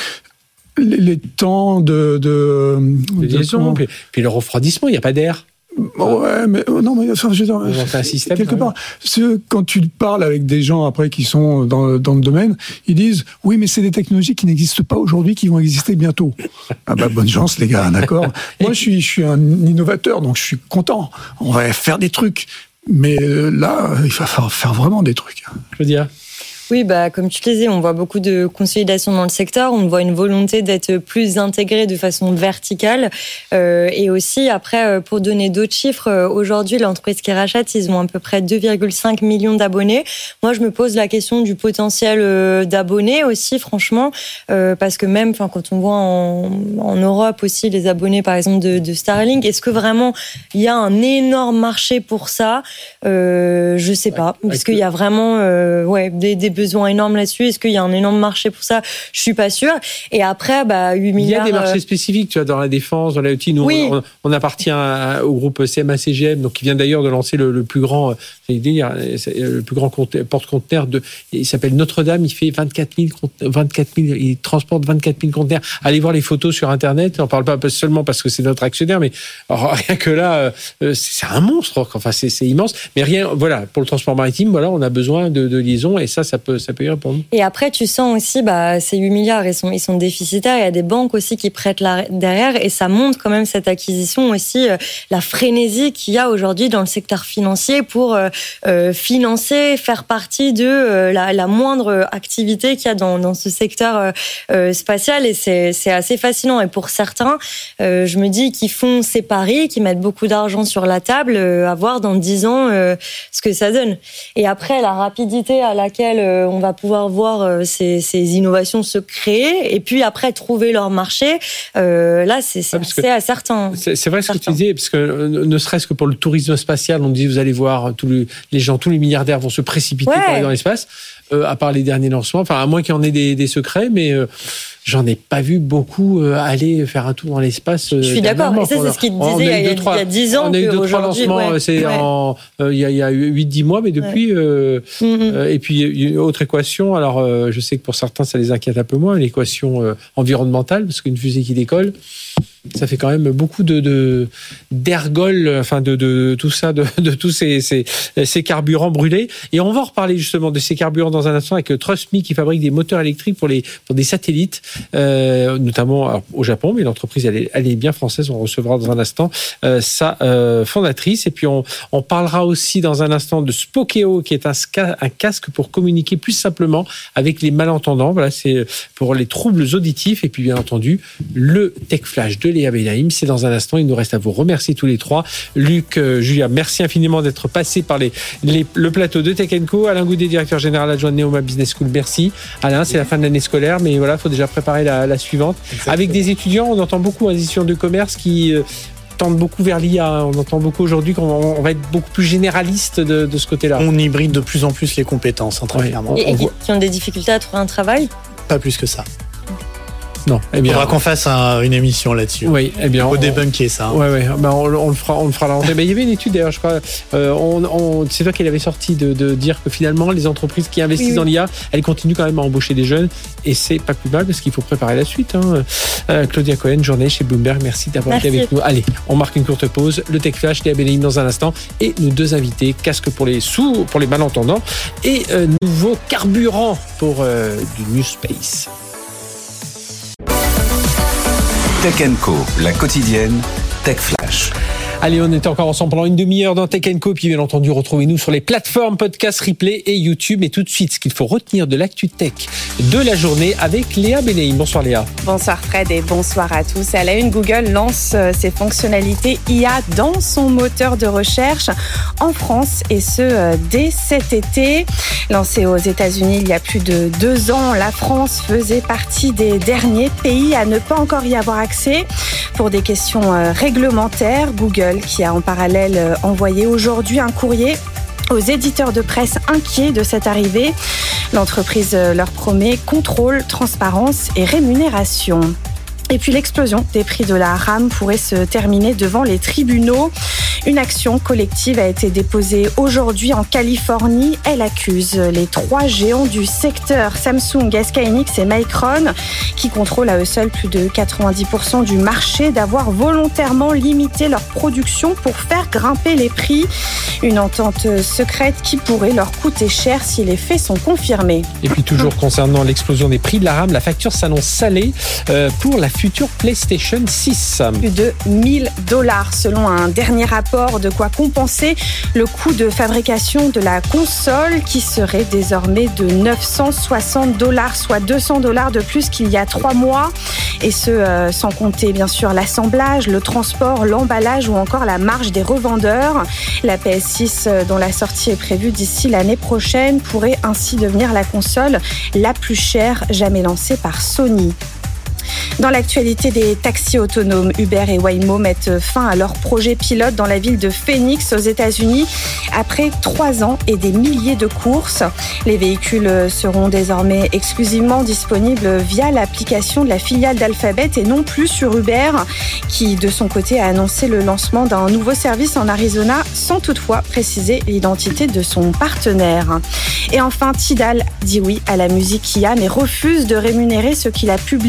les, les temps de... de, de liaison, puis, puis le refroidissement, il n'y a pas d'air. Ouais, mais non, mais enfin, je veux dire, un système, quelque part, ce, quand tu parles avec des gens après qui sont dans, dans le domaine, ils disent oui, mais c'est des technologies qui n'existent pas aujourd'hui, qui vont exister bientôt. Ah bah bonne chance les gars, d'accord. Moi, je suis, je suis un innovateur, donc je suis content. On va faire des trucs, mais là, il va falloir faire vraiment des trucs. Je veux dire. Oui, bah, comme tu le disais, on voit beaucoup de consolidation dans le secteur. On voit une volonté d'être plus intégré de façon verticale. Euh, et aussi, après, pour donner d'autres chiffres, aujourd'hui, l'entreprise qui rachète, ils ont à peu près deux virgule cinq millions d'abonnés. Moi, je me pose la question du potentiel d'abonnés aussi, franchement, euh, parce que même, enfin, quand on voit en, en Europe aussi les abonnés, par exemple, de, de Starlink, est-ce que vraiment il y a un énorme marché pour ça? euh, Je sais pas, parce qu'il y a vraiment, euh, ouais, des, des besoin énorme là-dessus. Est-ce qu'il y a un énorme marché pour ça? Je suis pas sûre. Et après, bah, huit milliards. Il y a des marchés spécifiques, tu vois, dans la défense, dans l'I O T. Nous, oui. on, on appartient à, au groupe C M A C G M, donc qui vient d'ailleurs de lancer le, le plus grand, dire, le plus grand porte-conteneur de, il s'appelle Notre-Dame. Il fait vingt-quatre mille, vingt-quatre mille, il transporte vingt-quatre mille conteneurs. Allez voir les photos sur Internet. On parle pas seulement parce que c'est notre actionnaire, mais alors, rien que là, c'est un monstre. Enfin, c'est, c'est immense. Mais rien, voilà, pour le transport maritime, voilà, on a besoin de, de liaisons et ça, ça peut, ça peut y répondre. Et après, tu sens aussi, bah, ces huit milliards, ils sont, ils sont déficitaires. Il y a des banques aussi qui prêtent là, derrière, et ça montre quand même cette acquisition aussi, euh, la frénésie qu'il y a aujourd'hui dans le secteur financier pour euh, euh, financer, faire partie de euh, la, la moindre activité qu'il y a dans, dans ce secteur euh, euh, spatial, et c'est, c'est assez fascinant. Et pour certains, euh, je me dis qu'ils font ces paris, qu'ils mettent beaucoup d'argent sur la table, euh, à voir dans dix ans euh, ce que ça donne. Et après, la rapidité à laquelle euh, on va pouvoir voir euh, ces, ces innovations se créer, et puis après trouver leur marché, euh, là, c'est, c'est ah, assez certain. C'est, c'est vrai ce que tu disais, parce que ne serait-ce que pour le tourisme spatial, on dit, vous allez voir, tous les, les gens, tous les milliardaires vont se précipiter ouais. pour aller dans l'espace, euh, à part les derniers lancements, enfin, à moins qu'il y en ait des, des secrets, mais... Euh, j'en ai pas vu beaucoup euh, aller faire un tour dans l'espace. Euh, je suis d'accord. Et ça, c'est ce qu'il te disait il y a, il y a dix ans. On a eu deux, trois lancements, ouais, c'est ouais. en, euh, il y a, il y a huit dix mois, mais depuis, ouais. euh, mm-hmm. euh, et puis, une autre équation. Alors, euh, je sais que pour certains, ça les inquiète un peu moins, l'équation euh, environnementale, parce qu'une fusée qui décolle, ça fait quand même beaucoup de, de d'ergols, enfin de, de tout ça, de, de tous ces, ces, ces carburants brûlés. Et on va en reparler justement de ces carburants dans un instant avec TrustMe qui fabrique des moteurs électriques pour les pour des satellites, euh, notamment alors, au Japon, mais l'entreprise elle est, elle est bien française. On recevra dans un instant euh, sa euh, fondatrice. Et puis on, on parlera aussi dans un instant de Spokeo, qui est un, un casque pour communiquer plus simplement avec les malentendants. Voilà, c'est pour les troubles auditifs. Et puis bien entendu le Tech Flash de Léa Benaïm, c'est dans un instant. Il nous reste à vous remercier tous les trois. Luc, euh, Julia, merci infiniment d'être passé par les, les, le plateau de Tech and Co. Alain Goudet, directeur général adjoint de Neoma Business School, merci. Alain, c'est la fin de l'année scolaire, mais voilà, il faut déjà préparer la, la suivante. Exactement. Avec des étudiants, on entend beaucoup, hein, des étudiants de commerce qui euh, tendent beaucoup vers l'I A. On entend beaucoup aujourd'hui qu'on on va être beaucoup plus généraliste de, de ce côté-là. On hybride de plus en plus les compétences, hein, très ouais. clairement. Et, et qui, qui ont des difficultés à trouver un travail ? Pas plus que ça. Non, eh bien, il faudra qu'on fasse un, une émission là-dessus. Oui, eh bien, on faut on, débunker ça. Hein. Ouais, ouais. Ben, on, on le fera, on le fera à la rentrée. Ben, il y avait une étude d'ailleurs, je crois. Euh, on, on, c'est toi qui l'avais sorti de, de dire que finalement, les entreprises qui investissent oui, oui. dans l'I A, elles continuent quand même à embaucher des jeunes, et c'est pas plus mal parce qu'il faut préparer la suite. Hein. Euh, Claudia Cohen, journaliste chez Bloomberg, merci d'avoir merci. été avec nous. Allez, on marque une courte pause. Le Tech Flash, Léa Benaïm dans un instant, et nos deux invités, casque pour les sous, pour les malentendants, et euh, nouveau carburant pour euh, du New Space. Tech and Co, la quotidienne, Tech Flash. Allez, on est encore ensemble pendant une demi-heure dans Tech and Co. Puis bien entendu, retrouvez-nous sur les plateformes podcast, replay et YouTube. Et tout de suite, ce qu'il faut retenir de l'actu tech de la journée avec Léa Benaïm. Bonsoir Léa. Bonsoir Fred et bonsoir à tous. À la une, Google lance ses fonctionnalités I A dans son moteur de recherche en France, et ce dès cet été. Lancé aux États-Unis il y a plus de deux ans, la France faisait partie des derniers pays à ne pas encore y avoir accès pour des questions réglementaires. Google qui a en parallèle envoyé aujourd'hui un courrier aux éditeurs de presse inquiets de cette arrivée. L'entreprise leur promet contrôle, transparence et rémunération. Et puis l'explosion des prix de la RAM pourrait se terminer devant les tribunaux. Une action collective a été déposée aujourd'hui en Californie. Elle accuse les trois géants du secteur, Samsung, S K Hynix et Micron, qui contrôlent à eux seuls plus de quatre-vingt-dix pour cent du marché, d'avoir volontairement limité leur production pour faire grimper les prix. Une entente secrète qui pourrait leur coûter cher si les faits sont confirmés. Et puis toujours concernant l'explosion des prix de la RAM, la facture s'annonce salée euh, pour la future PlayStation six. Plus de mille dollars selon un dernier rapport, de quoi compenser le coût de fabrication de la console qui serait désormais de neuf cent soixante dollars, soit deux cents dollars de plus qu'il y a trois mois. Et ce, euh, sans compter bien sûr l'assemblage, le transport, l'emballage ou encore la marge des revendeurs. La P S six, dont la sortie est prévue d'ici l'année prochaine, pourrait ainsi devenir la console la plus chère jamais lancée par Sony. Dans l'actualité des taxis autonomes, Uber et Waymo mettent fin à leur projet pilote dans la ville de Phoenix aux États-Unis après trois ans et des milliers de courses. Les véhicules seront désormais exclusivement disponibles via l'application de la filiale d'Alphabet et non plus sur Uber, qui de son côté a annoncé le lancement d'un nouveau service en Arizona sans toutefois préciser l'identité de son partenaire. Et enfin, Tidal dit oui à la musique I A mais refuse de rémunérer ce qu'il a publié.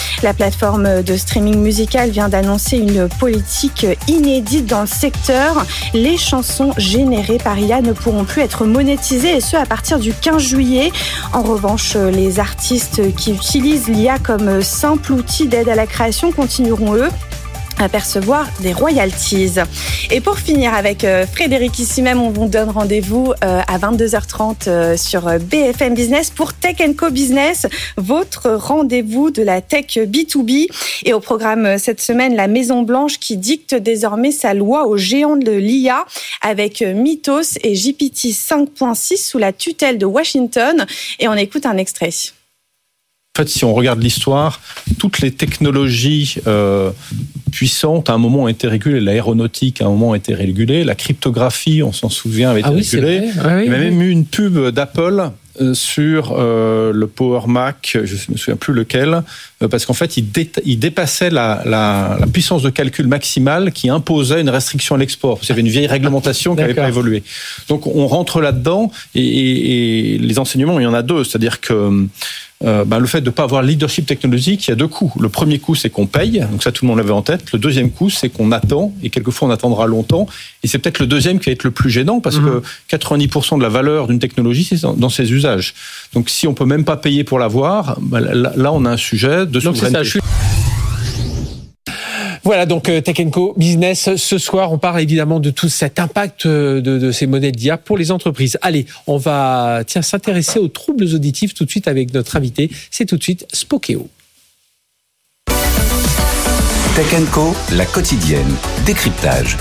La plateforme de streaming musical vient d'annoncer une politique inédite dans le secteur. Les chansons générées par I A ne pourront plus être monétisées, et ce à partir du quinze juillet. En revanche, les artistes qui utilisent l'I A comme simple outil d'aide à la création continueront, eux, à percevoir des royalties. Et pour finir avec Frédéric ici même, on vous donne rendez-vous à vingt-deux heures trente sur B F M Business pour Tech and Co Business, votre rendez-vous de la tech B deux B. Et au programme cette semaine, la Maison Blanche qui dicte désormais sa loi aux géants de l'I A avec Mythos et G P T cinq point six sous la tutelle de Washington. Et on écoute un extrait. En fait, si on regarde l'histoire, toutes les technologies euh, puissantes, à un moment, ont été régulées. L'aéronautique, à un moment, a été régulée. La cryptographie, on s'en souvient, avait été ah oui, régulée. Ah oui, Il y a oui. même eu une pub d'Apple euh, sur euh, le Power Mac, je ne me souviens plus lequel, euh, parce qu'en fait, il, dé- il dépassait la, la, la puissance de calcul maximale qui imposait une restriction à l'export. Parce qu'il y avait une vieille réglementation qui n'avait pas évolué. Donc, on rentre là-dedans, et, et, et les enseignements, il y en a deux. C'est-à-dire que Euh, ben, le fait de ne pas avoir leadership technologique, il y a deux coups. Le premier coup, c'est qu'on paye, donc ça tout le monde l'avait en tête. Le deuxième coup, c'est qu'on attend, et quelquefois on attendra longtemps. Et c'est peut-être le deuxième qui va être le plus gênant, parce mmh. que quatre-vingt-dix pour cent de la valeur d'une technologie, c'est dans, dans ses usages. Donc si on peut même pas payer pour l'avoir, ben, là, là on a un sujet de donc souveraineté. C'est ça, je suis... Voilà, donc euh, Tech and Co Business. Ce soir, on parle évidemment de tout cet impact de, de ces modèles d'I A pour les entreprises. Allez, on va tiens, s'intéresser aux troubles auditifs tout de suite avec notre invité. C'est tout de suite Spokeo. Tech and Co, la quotidienne. Décryptage.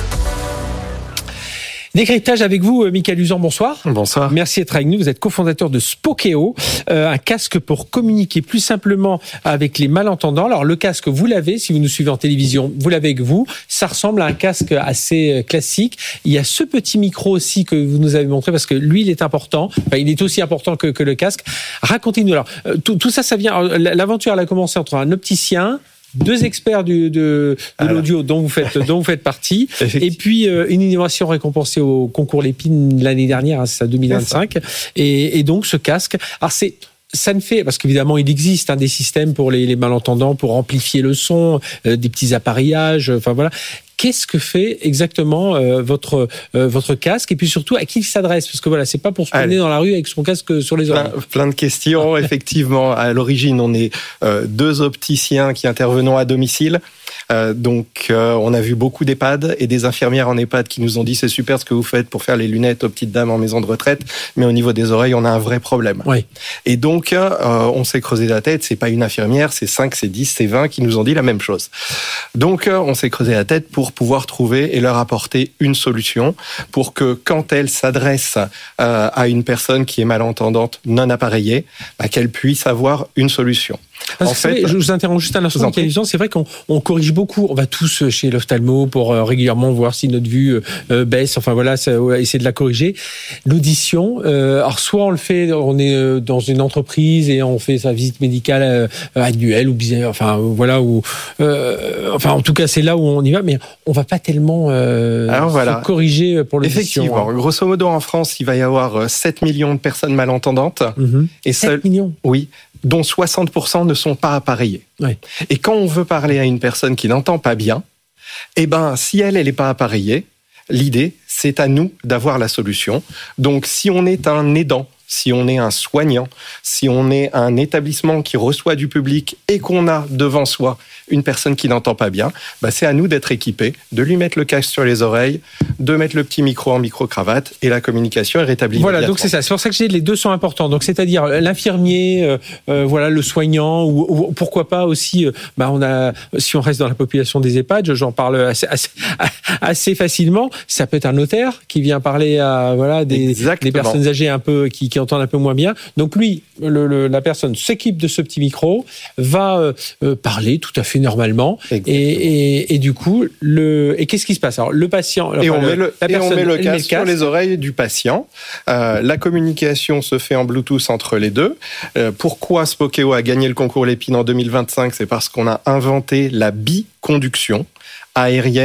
Décryptage avec vous, Michael Usan, bonsoir. Bonsoir. Merci d'être avec nous. Vous êtes cofondateur de Spokeo, euh, un casque pour communiquer plus simplement avec les malentendants. Alors, le casque, vous l'avez, si vous nous suivez en télévision, vous l'avez avec vous. Ça ressemble à un casque assez classique. Il y a ce petit micro aussi que vous nous avez montré parce que lui, il est important. Enfin, il est aussi important que, que le casque. Racontez-nous. Alors, tout, tout ça, ça vient. L'aventure, elle a commencé entre un opticien, deux experts du, de, de l'audio dont vous faites, dont vous faites partie, et puis euh, une innovation récompensée au concours Lépine l'année dernière, hein, c'est ça, deux mille vingt-cinq, et, et donc ce casque. Alors c'est ça ne fait, parce qu'évidemment il existe hein, des systèmes pour les, les malentendants pour amplifier le son, euh, des petits appareillages, enfin voilà. Qu'est-ce que fait exactement euh, votre euh, votre casque, et puis surtout à qui il s'adresse, parce que voilà, c'est pas pour se promener dans la rue avec son casque sur les oreilles. Plein, plein de questions. Effectivement, à l'origine, on est euh, deux opticiens qui intervenons à domicile. Euh, donc, euh, on a vu beaucoup d'EHPAD et des infirmières en EHPAD qui nous ont dit c'est super ce que vous faites pour faire les lunettes aux petites dames en maison de retraite, mais au niveau des oreilles, on a un vrai problème. Oui. Et donc, euh, on s'est creusé la tête. C'est pas une infirmière, c'est cinq, c'est dix, c'est vingt qui nous ont dit la même chose. Donc, euh, on s'est creusé la tête pour pouvoir trouver et leur apporter une solution pour que quand elles s'adressent euh, à une personne qui est malentendante, non appareillée, bah, qu'elle puisse avoir une solution. Parce en que fait, je vous interromps juste un instant. C'est vrai qu'on on corrige beaucoup. On va tous chez l'ophtalmo pour euh, régulièrement voir si notre vue euh, baisse. Enfin voilà, ça, ouais, essayer de la corriger. L'audition. Euh, alors soit on le fait, on est dans une entreprise et on fait sa visite médicale euh, annuelle ou bizarre. Enfin voilà, ou euh, enfin en tout cas c'est là où on y va. Mais on va pas tellement euh, alors, voilà. se corriger pour l'audition. Effectivement. Hein. Grosso modo en France, il va y avoir sept millions de personnes malentendantes. Mm-hmm. Et sept seul... millions. Oui. Dont soixante pour cent ne sont pas appareillés. Ouais. Et quand on veut parler à une personne qui n'entend pas bien, eh ben, si elle, elle n'est pas appareillée, l'idée, c'est à nous d'avoir la solution. Donc, si on est un aidant, si on est un soignant, si on est un établissement qui reçoit du public et qu'on a devant soi une personne qui n'entend pas bien, bah c'est à nous d'être équipés, de lui mettre le casque sur les oreilles, de mettre le petit micro en micro-cravate et la communication est rétablie. Voilà, donc c'est ça. C'est pour ça que j'ai les deux sont importants. Donc c'est-à-dire l'infirmier, euh, euh, voilà, le soignant, ou, ou pourquoi pas aussi, euh, bah on a, si on reste dans la population des EHPAD, j'en parle assez, assez, assez facilement. Ça peut être un notaire qui vient parler à voilà des, des personnes âgées un peu qui, qui entendent un peu moins bien. Donc lui, le, le, la personne s'équipe de ce petit micro, va euh, euh, parler tout à fait normalement, et, et, et du coup, le et qu'est-ce qui se passe? Alors le patient, et enfin, on, le, met le, la et personne, on met le casque, met le casque sur les oreilles du patient. Euh, la communication se fait en Bluetooth entre les deux. Euh, pourquoi Spokeo a gagné le concours Lépine en deux mille vingt-cinq? C'est parce qu'on a inventé la biconduction aérienne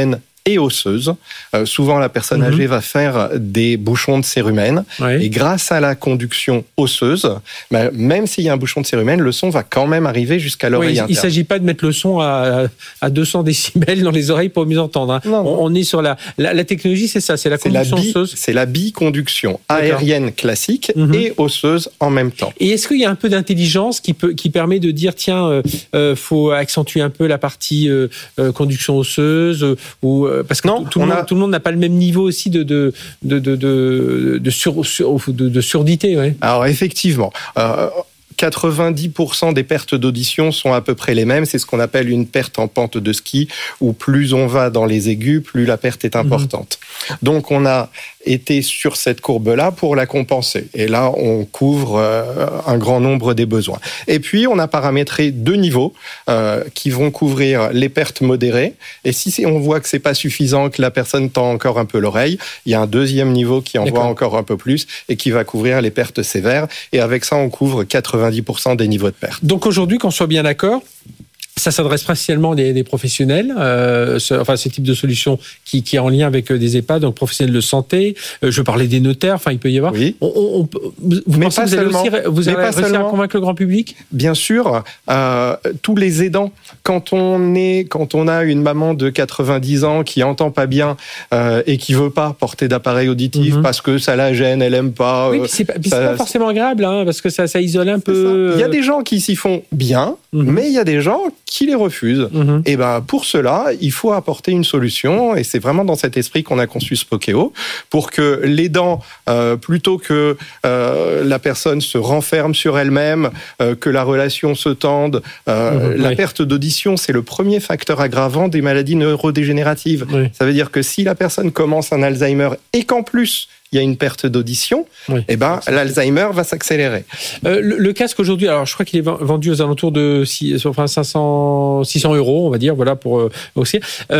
et osseuse. Euh, souvent, la personne mmh. âgée va faire des bouchons de cérumen. Oui. Et grâce à la conduction osseuse, bah, même s'il y a un bouchon de cérumen, le son va quand même arriver jusqu'à l'oreille oui, interne. Il ne s'agit pas de mettre le son à, à deux cents décibels dans les oreilles pour mieux entendre. Hein. Non, non. On, on est sur la, la, la technologie, c'est ça, c'est la conduction c'est la bi, osseuse. C'est la biconduction aérienne D'accord. classique mmh. et osseuse en même temps. Et est-ce qu'il y a un peu d'intelligence qui, peut, qui permet de dire, tiens, euh, euh, faut accentuer un peu la partie euh, euh, conduction osseuse euh, ou euh, parce que non, tout, tout, le monde, a... tout le monde n'a pas le même niveau aussi de de de de de, de, sur, sur, de, de surdité. Ouais. Alors effectivement. Euh, quatre-vingt-dix pour cent des pertes d'audition sont à peu près les mêmes. C'est ce qu'on appelle une perte en pente de ski, où plus on va dans les aigus, plus la perte est importante. Mmh. Donc on a été sur cette courbe-là pour la compenser. Et là, on couvre euh, un grand nombre des besoins. Et puis, on a paramétré deux niveaux euh, qui vont couvrir les pertes modérées. Et si on voit que c'est pas suffisant, que la personne tend encore un peu l'oreille, il y a un deuxième niveau qui envoie D'accord. encore un peu plus et qui va couvrir les pertes sévères. Et avec ça, on couvre quatre-vingt-dix pour cent des niveaux de perte. Donc aujourd'hui, qu'on soit bien d'accord, ça s'adresse principalement des, des professionnels, euh, ce, enfin ce type de solution qui, qui est en lien avec des EHPAD, donc professionnels de santé. Euh, je parlais des notaires, enfin il peut y avoir. Oui. On, on, on, vous mais pensez que vous allez aussi vous allez réussir à convaincre le grand public ? Bien sûr, euh, tous les aidants. Quand on est, quand on a une maman de quatre-vingt-dix ans qui entend pas bien euh, et qui veut pas porter d'appareil auditif mm-hmm. parce que ça la gêne, elle aime pas. Oui, euh, c'est pas, ça, c'est pas forcément agréable, hein, parce que ça, ça isole un peu. Il y a des gens qui s'y font bien, mm-hmm. mais il y a des gens qui les refusent. Mmh. Et ben pour cela, il faut apporter une solution, et c'est vraiment dans cet esprit qu'on a conçu Spokeo, pour que l'aidant, euh, plutôt que euh, la personne se renferme sur elle-même, euh, que la relation se tende, euh, mmh, la oui. perte d'audition, c'est le premier facteur aggravant des maladies neurodégénératives. Oui. Ça veut dire que si la personne commence un Alzheimer et qu'en plus il y a une perte d'audition, oui. et ben l'Alzheimer va s'accélérer. Euh, le, le casque aujourd'hui, alors je crois qu'il est vendu aux alentours de six, enfin cinq cents, six cents euros, on va dire, voilà pour euh, aussi.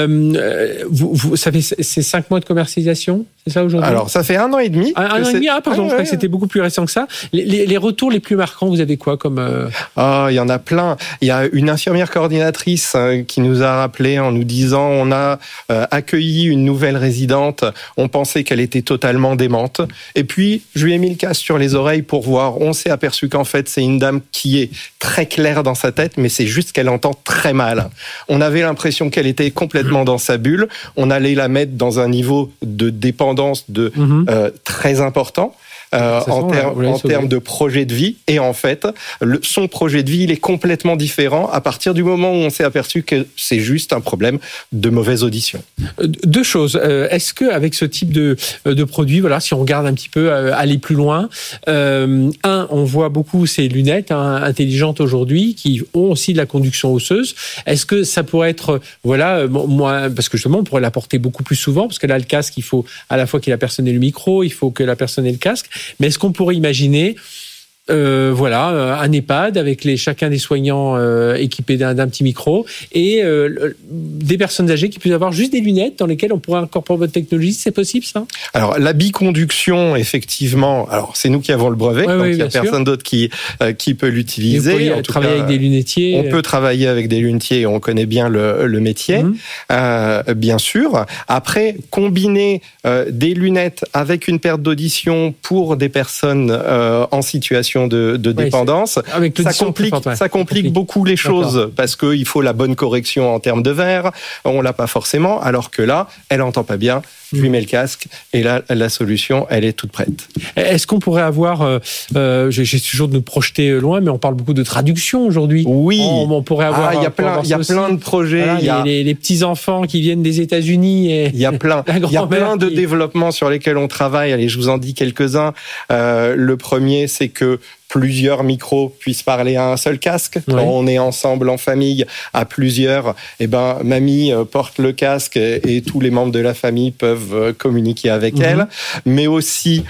Euh, vous, vous, ça fait c'est cinq mois de commercialisation, c'est ça aujourd'hui ? Alors ça fait un an et demi. Un, un an et demi, ah pardon, ah, je crois ouais, que c'était beaucoup plus récent que ça. Les, les, les retours les plus marquants, vous avez quoi comme euh... Ah, il y en a plein. Il y a une infirmière coordinatrice euh, qui nous a rappelé en nous disant on a euh, accueilli une nouvelle résidente, on pensait qu'elle était totalement démente. Et puis, je lui ai mis le casque sur les oreilles pour voir. On s'est aperçu qu'en fait, c'est une dame qui est très claire dans sa tête, mais c'est juste qu'elle entend très mal. On avait l'impression qu'elle était complètement dans sa bulle. On allait la mettre dans un niveau de dépendance de mm-hmm. euh, très important. Euh, en termes en termes de projet de vie, et en fait, le, son projet de vie, il est complètement différent à partir du moment où on s'est aperçu que c'est juste un problème de mauvaise audition. Deux choses. Euh, est-ce que avec ce type de de produit, voilà, si on regarde un petit peu euh, aller plus loin, euh, un, on voit beaucoup ces lunettes hein, intelligentes aujourd'hui qui ont aussi de la conduction osseuse. Est-ce que ça pourrait être, voilà, moi, parce que justement, on pourrait la porter beaucoup plus souvent, parce que là, le casque, il faut à la fois que la personne ait le micro, il faut que la personne ait le casque. Mais est-ce qu'on pourrait imaginer, euh, voilà, un EHPAD avec les, chacun des soignants euh, équipés d'un, d'un petit micro et euh, des personnes âgées qui puissent avoir juste des lunettes dans lesquelles on pourrait incorporer votre technologie, c'est possible ça ? Alors la biconduction, effectivement, alors c'est nous qui avons le brevet, ouais, donc oui, il n'y a personne sûr. d'autre qui euh, qui peut l'utiliser. On peut travailler avec des lunetiers. On peut travailler avec des lunetiers, on connaît bien le, le métier, mmh. euh, bien sûr. Après, combiner euh, des lunettes avec une perte d'audition pour des personnes euh, en situation de, de oui, dépendance, ça complique, forte, ouais. ça complique beaucoup les choses D'accord. parce qu'il faut la bonne correction en termes de verre, on l'a pas forcément, alors que là, elle entend pas bien, je lui mets le casque et là, la solution, elle est toute prête. Est-ce qu'on pourrait avoir, euh, euh, j'ai toujours de nous projeter loin, mais on parle beaucoup de traduction aujourd'hui. Oui. On, on pourrait avoir. Ah, il y a plein, il y a plein de projets. Voilà, il y a les, les petits enfants qui viennent des États-Unis. Et il y a plein, il y a plein de qui... développements sur lesquels on travaille. Allez, je vous en dis quelques-uns. Euh, le premier, c'est que plusieurs micros puissent parler à un seul casque. Quand oui. on est ensemble en famille, à plusieurs, eh ben, mamie porte le casque et, et tous les membres de la famille peuvent communiquer avec mm-hmm. elle. Mais aussi,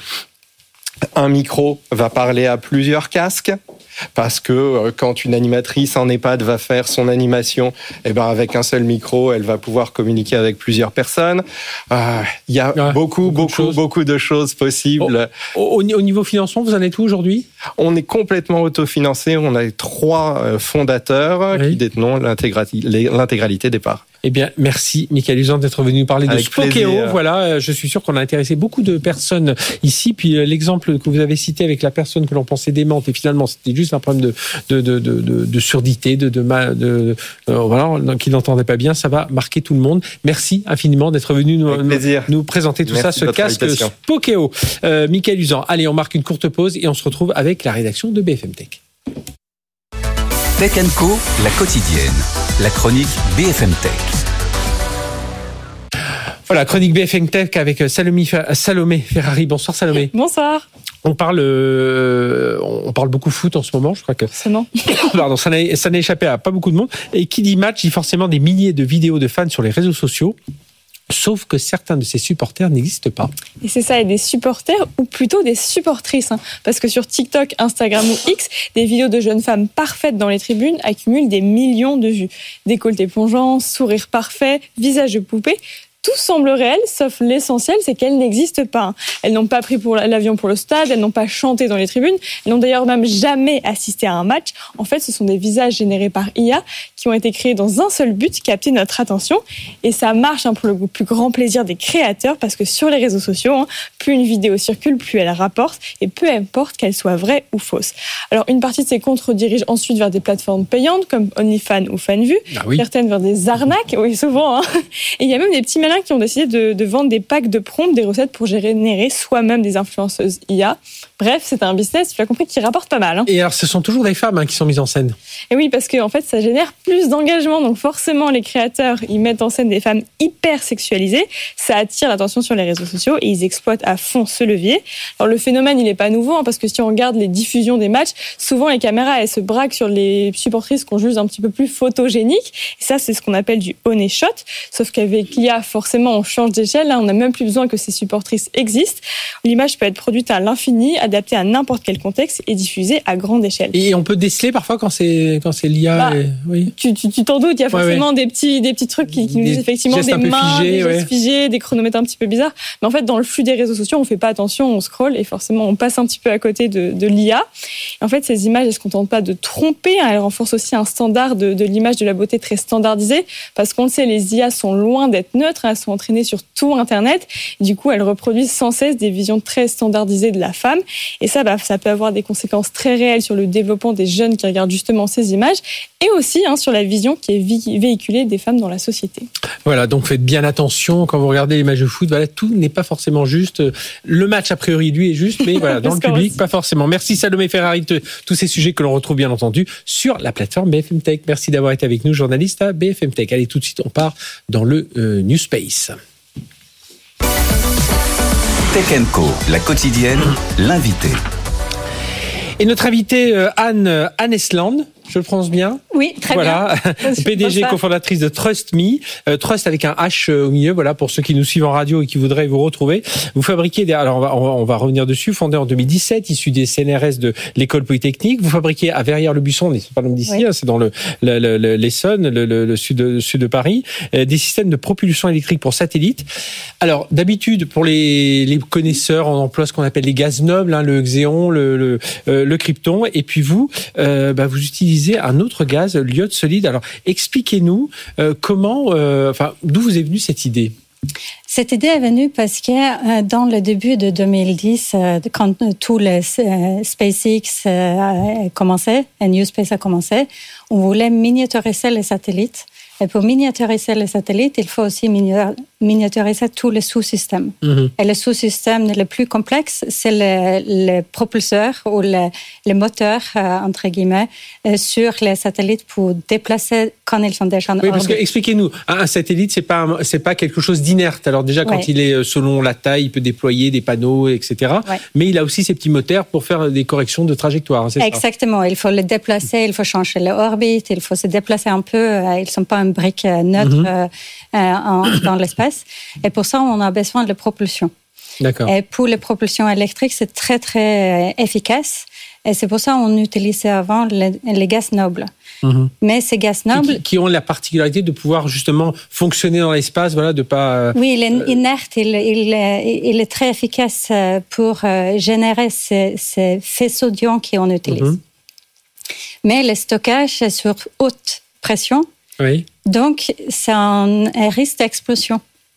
un micro va parler à plusieurs casques. Parce que quand une animatrice en EHPAD va faire son animation, eh ben avec un seul micro, elle va pouvoir communiquer avec plusieurs personnes. Il euh, y a ouais, beaucoup, beaucoup, beaucoup de, beaucoup de choses possibles. Au, au, au niveau financement, vous en êtes où aujourd'hui ? On est complètement autofinancé. On a trois fondateurs oui. qui détenons l'intégralité, l'intégralité des parts. Eh bien, merci Michael Usan d'être venu nous parler Avec de Spokeo. plaisir. Voilà, je suis sûr qu'on a intéressé beaucoup de personnes ici. Puis l'exemple que vous avez cité avec la personne que l'on pensait démente et finalement c'était juste un problème de de de de, de, de surdité, de de, de, de euh, voilà, qui n'entendait pas bien. Ça va marquer tout le monde. Merci infiniment d'être venu nous, nous, nous présenter tout Merci ça, ce casque Spokeo. Euh, Michael Usan. Allez, on marque une courte pause et on se retrouve avec la rédaction de B F M Tech. Tech and Co, la quotidienne. La chronique B F M Tech. Voilà, chronique B F M Tech avec Salomé, Salomé Ferrari. Bonsoir Salomé. Bonsoir. On parle, euh, on parle beaucoup foot en ce moment, je crois que. Forcément. Pardon, ça n'a, ça n'a échappé à pas beaucoup de monde. Et qui dit match dit forcément des milliers de vidéos de fans sur les réseaux sociaux. Sauf que certains de ces supporters n'existent pas. Et c'est ça, et des supporters, ou plutôt des supportrices. Hein, parce que sur TikTok, Instagram ou X, des vidéos de jeunes femmes parfaites dans les tribunes accumulent des millions de vues. Décolleté plongeant, sourire parfait, visage de poupée. Tout semble réel, sauf l'essentiel, c'est qu'elles n'existent pas. Elles n'ont pas pris pour l'avion pour le stade, elles n'ont pas chanté dans les tribunes, elles n'ont d'ailleurs même jamais assisté à un match. En fait, ce sont des visages générés par I A qui ont été créés dans un seul but, capter notre attention. Et ça marche hein, pour le plus grand plaisir des créateurs, parce que sur les réseaux sociaux, hein, plus une vidéo circule, plus elle rapporte, et peu importe qu'elle soit vraie ou fausse. Alors, une partie de ces comptes redirigent ensuite vers des plateformes payantes, comme OnlyFans ou FanVu, ah oui. certaines vers des arnaques, oui, souvent. Hein. Et il y a même des petits malins qui ont décidé de, de vendre des packs de prompts, des recettes pour générer soi-même des influenceuses I A. Bref, c'est un business, tu as compris, qui rapporte pas mal. Hein. Et alors, ce sont toujours des femmes hein, qui sont mises en scène. Et oui, parce que en fait, ça génère plus d'engagement. Donc forcément, les créateurs, ils mettent en scène des femmes hyper sexualisées. Ça attire l'attention sur les réseaux sociaux et ils exploitent à fond ce levier. Alors le phénomène, il est pas nouveau, hein, parce que si on regarde les diffusions des matchs, souvent les caméras, elles se braquent sur les supportrices qu'on juge un petit peu plus photogéniques. Et ça, c'est ce qu'on appelle du honey shot. Sauf qu'avec l'I A, forcément, on change d'échelle. Là, on n'a même plus besoin que ces supportrices existent. L'image peut être produite à l'infini, adaptée à n'importe quel contexte et diffusée à grande échelle. Et on peut déceler parfois quand c'est quand c'est l'I A. Bah, et... oui. Tu tu tu t'en doutes. Il y a forcément ouais, ouais. des petits des petits trucs qui, qui nous disent effectivement des mains, figés, des gestes ouais. figés, des chronomètres un petit peu bizarres. Mais en fait, dans le flux des réseaux sociaux, on fait pas attention, on scrolle et forcément, on passe un petit peu à côté de, de l'I A. Et en fait, ces images, elles se contentent pas de tromper. Hein, elles renforcent aussi un standard de, de l'image de la beauté très standardisé, parce qu'on le sait, les I A sont loin d'être neutres. Hein, elles sont entraînées sur tout Internet. Du coup, elles reproduisent sans cesse des visions très standardisées de la femme. Et ça, bah, ça peut avoir des conséquences très réelles sur le développement des jeunes qui regardent justement ces images, et aussi hein, sur la vision qui est vi- véhiculée des femmes dans la société. Voilà, donc faites bien attention quand vous regardez les matchs de foot. Voilà, tout n'est pas forcément juste. Le match, a priori, lui, est juste, mais voilà, dans le public, aussi. Pas forcément. Merci Salomé Ferrari de tous ces sujets que l'on retrouve bien entendu sur la plateforme B F M Tech. Merci d'avoir été avec nous, journaliste à B F M Tech. Allez, tout de suite, on part dans le euh, New Space. Tech and Co, la quotidienne, l'invité. Et notre invitée Anne Anne Esland, je le prononce bien ? Oui, très voilà. bien. P D G, cofondatrice de TrustMe. Euh, Trust avec un H au milieu, voilà, pour ceux qui nous suivent en radio et qui voudraient vous retrouver. Vous fabriquez des, alors on va, on va revenir dessus, fondé en deux mille dix-sept, issu des C N R S de l'École Polytechnique. Vous fabriquez à Verrières-le-Buisson, c'est pas loin d'ici, oui. hein, c'est dans le, le, le, le l'Essonne, le, le, le sud, le sud de Paris, euh, des systèmes de propulsion électrique pour satellites. Alors, d'habitude, pour les, les connaisseurs, on emploie ce qu'on appelle les gaz nobles, hein, le xéon, le, le, euh, le krypton. Et puis vous, euh, bah, vous utilisez un autre gaz, l'iode solide. Alors, expliquez-nous euh, comment, euh, enfin, d'où vous est venue cette idée ? Cette idée est venue parce que euh, dans le début de deux mille dix, euh, quand tout le euh, SpaceX euh, a commencé, et New Space a commencé, on voulait miniaturiser les satellites. Et pour miniaturiser les satellites, il faut aussi miniaturiser tous les sous-systèmes. Mm-hmm. Et le sous-système le plus complexe, c'est le, le propulseur ou le, le moteur, euh, entre guillemets, euh, sur les satellites pour déplacer quand ils sont déjà en orbite. Oui, parce que, orbite. Expliquez-nous, un satellite, c'est pas, un, c'est pas quelque chose d'inerte. Alors déjà, quand ouais. il est selon la taille, il peut déployer des panneaux, et cetera. Ouais. Mais il a aussi ses petits moteurs pour faire des corrections de trajectoire. C'est Exactement. Ça. Il faut le déplacer, il faut changer l'orbite, il faut se déplacer un peu. Ils ne sont pas une brique neutre mm-hmm. euh, en, dans l'espace. Et pour ça, on a besoin de propulsion. D'accord. Et pour les propulsions électriques, c'est très, très efficace. Et c'est pour ça qu'on utilisait avant les, les gaz nobles. Mm-hmm. Mais ces gaz nobles... Qui, qui ont la particularité de pouvoir justement fonctionner dans l'espace, voilà, de pas... Oui, il est inerte, il, il, il est très efficace pour générer ces, ces faisceaux d'ions qu'on utilise. Mm-hmm. Mais le stockage est sur haute pression. Oui. Donc, c'est un, un risque d'explosion.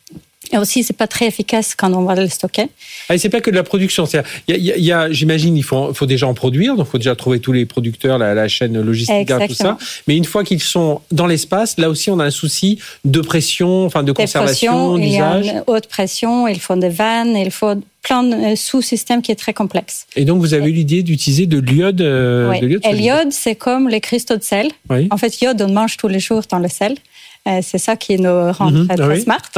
Et aussi, c'est pas très efficace quand on va le stocker. Ah, et c'est pas que de la production. C'est, il y a, il y a, j'imagine, il faut, faut déjà en produire. Donc, il faut déjà trouver tous les producteurs, la, la chaîne logistique, tout ça. Mais une fois qu'ils sont dans l'espace, là aussi, on a un souci de pression, enfin, de Des conservation, pressions, d'usage. Il y a une haute pression, il faut des vannes, il faut plein de sous-systèmes qui est très complexe. Et donc, vous avez eu l'idée d'utiliser de l'iode, euh, oui. de l'iode Et solide. l'iode, c'est comme les cristaux de sel. Oui. En fait, l'iode, on mange tous les jours dans le sel. C'est ça qui nous rend mmh, très, très oui. smart.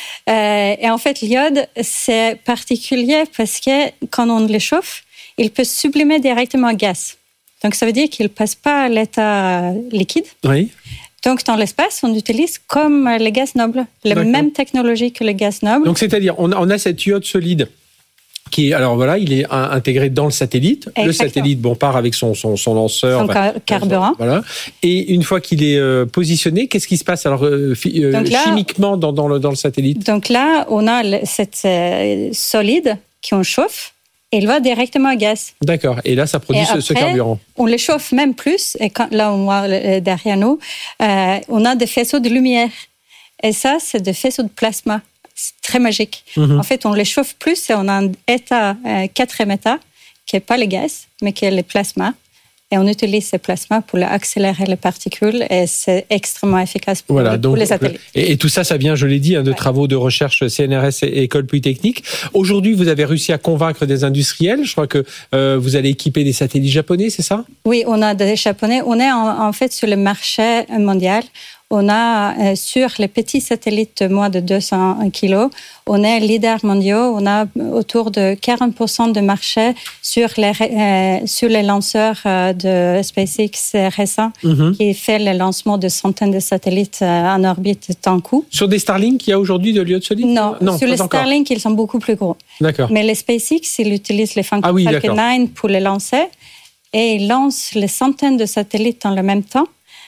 Euh, et en fait, l'iode, c'est particulier parce que quand on le chauffe, il peut sublimer directement en gaz. Donc, ça veut dire qu'il ne passe pas à l'état liquide. Oui. Donc, dans l'espace, on utilise comme les gaz nobles, la D'accord. même technologie que les gaz nobles. Donc, c'est-à-dire, on a, on a cette iode solide qui est, alors voilà, il est intégré dans le satellite. Exactement. Le satellite, bon, part avec son, son, son lanceur. Son bah, carburant. Voilà. Et une fois qu'il est euh, positionné, qu'est-ce qui se passe alors euh, euh, donc là, chimiquement dans, dans, le, dans le satellite? Donc là, on a le, cette euh, solide qu'on chauffe et il va directement à gaz. D'accord. Et là, ça produit et ce, après, ce carburant. On le chauffe même plus. Et quand, là, on voit derrière nous, euh, on a des faisceaux de lumière. Et ça, c'est des faisceaux de plasma. C'est très magique. Mmh. En fait, on les chauffe plus et on a un état, euh, quatrième état, qui n'est pas le gaz, mais qui est le plasma. Et on utilise ces plasmas pour accélérer les particules et c'est extrêmement efficace pour, voilà, les, donc, pour les satellites. Et, et tout ça, ça vient, je l'ai dit, hein, de ouais. travaux de recherche C N R S et École Polytechnique. Aujourd'hui, vous avez réussi à convaincre des industriels. Je crois que euh, vous allez équiper des satellites japonais, c'est ça? Oui, on a des japonais. On est en, en fait sur le marché mondial. On a, euh, sur les petits satellites de moins de deux cents kilos, on est leader mondial. On a autour de quarante pour cent de marché sur les, euh, sur les lanceurs euh, de SpaceX récents, mm-hmm. qui fait le lancement de centaines de satellites euh, en orbite d'un coup. Sur des Starlink, il y a aujourd'hui de l'iode solide? Non, non sur les Starlink, ils sont beaucoup plus gros. D'accord. Mais les SpaceX, ils utilisent les Falcon, ah oui, Falcon nine pour les lancer et ils lancent les centaines de satellites dans le même temps.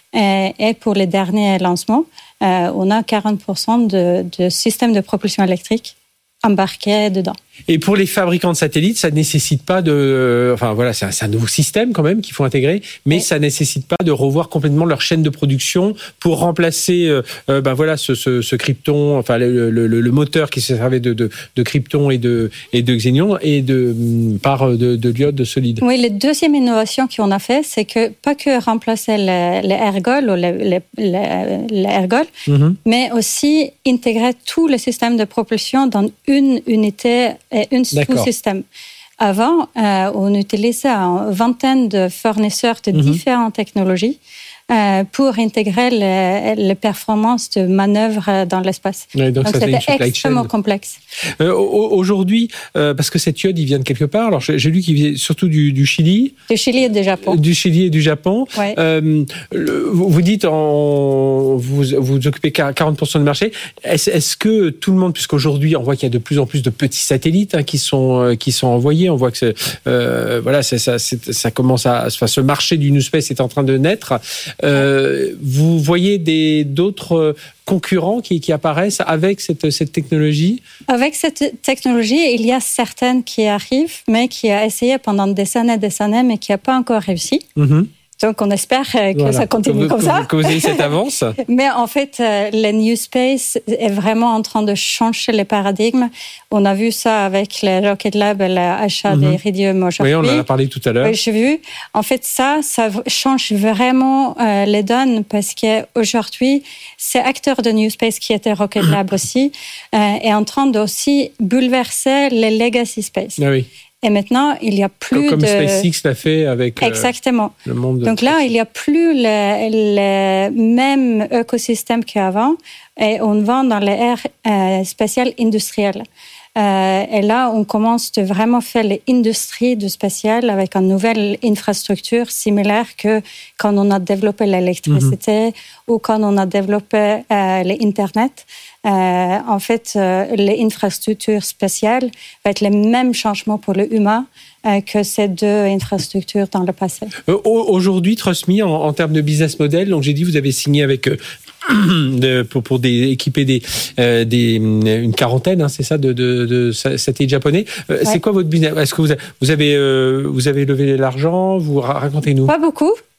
Et pour les derniers lancements, euh, on a quarante pour cent de, de systèmes de propulsion électrique embarqués dedans. Et pour les fabricants de satellites, ça ne nécessite pas de... Enfin voilà, c'est un, c'est un nouveau système quand même qu'il faut intégrer, mais oui. ça ne nécessite pas de revoir complètement leur chaîne de production pour remplacer euh, euh, ben voilà, ce, ce, ce krypton, enfin le, le, le moteur qui se servait de, de, de krypton et de, et de xénion et de, par de, de l'iode solide. Oui, la deuxième innovation qu'on a fait, c'est que pas que remplacer les, les ergols ou les, les, les, les ergols, mm-hmm. mais aussi intégrer tous les systèmes de propulsion dans une unité et un sous-système. Avant, euh, on utilisait une vingtaine de fournisseurs de mm-hmm. différentes technologies euh, pour intégrer les, les performances de manœuvre dans l'espace. Ouais, donc, donc c'était extrêmement complexe. Euh, aujourd'hui, euh, parce que cette iode, il vient de quelque part. Alors, j'ai, j'ai lu qu'il vient surtout du, du Chili. Du Chili et du Japon. Du Chili et du Japon. Ouais. Euh, le, vous, vous dites, en, vous, vous occupez quarante pour cent du marché. Est-ce, est-ce que tout le monde, puisqu'aujourd'hui, on voit qu'il y a de plus en plus de petits satellites hein, qui sont qui sont envoyés. On voit que c'est, euh, voilà, c'est, ça, c'est, ça commence à, enfin, ce marché du New Space est en train de naître. Euh, vous voyez des d'autres concurrents qui, qui apparaissent avec cette, cette technologie? Avec cette technologie, il y a certaines qui arrivent, mais qui a essayé pendant des années et des années, mais qui n'a pas encore réussi. Mm-hmm. Donc, on espère que voilà. ça continue que, comme que, ça. Que vous ayez cette avance. Mais en fait, le New Space est vraiment en train de changer les paradigmes. On a vu ça avec le Rocket Lab et l'achat mm-hmm. d'Iridium aujourd'hui. Oui, on en a parlé tout à l'heure. Oui, j'ai vu. En fait, ça, ça change vraiment euh, les donnes parce qu'aujourd'hui, ce acteur de New Space qui était Rocket Lab aussi euh, est en train d'aussi bouleverser les legacy space. Ah oui. Et maintenant, il n'y a plus comme de... Comme SpaceX l'a fait avec Exactement. Euh, le monde. Donc là, il n'y a plus le, le même écosystème qu'avant et on va dans l'ère euh, spatiale industrielle. Euh, et là, on commence de vraiment faire l'industrie du spatial avec une nouvelle infrastructure similaire que quand on a développé l'électricité mm-hmm. ou quand on a développé euh, l'Internet. Euh, en fait, euh, l'infrastructure spatiale va être le même changement pour l'humain euh, que ces deux infrastructures dans le passé. Euh, aujourd'hui, TrustMe, en, en termes de business model, donc j'ai dit, vous avez signé avec euh, de, pour, pour des, équiper des, euh, des, une quarantaine, hein, c'est ça, de, de, de satellites japonais. Euh, ouais. C'est quoi votre business? Est-ce que vous avez, vous avez, euh, vous avez levé l'argent? Vous racontez-nous. Pas beaucoup.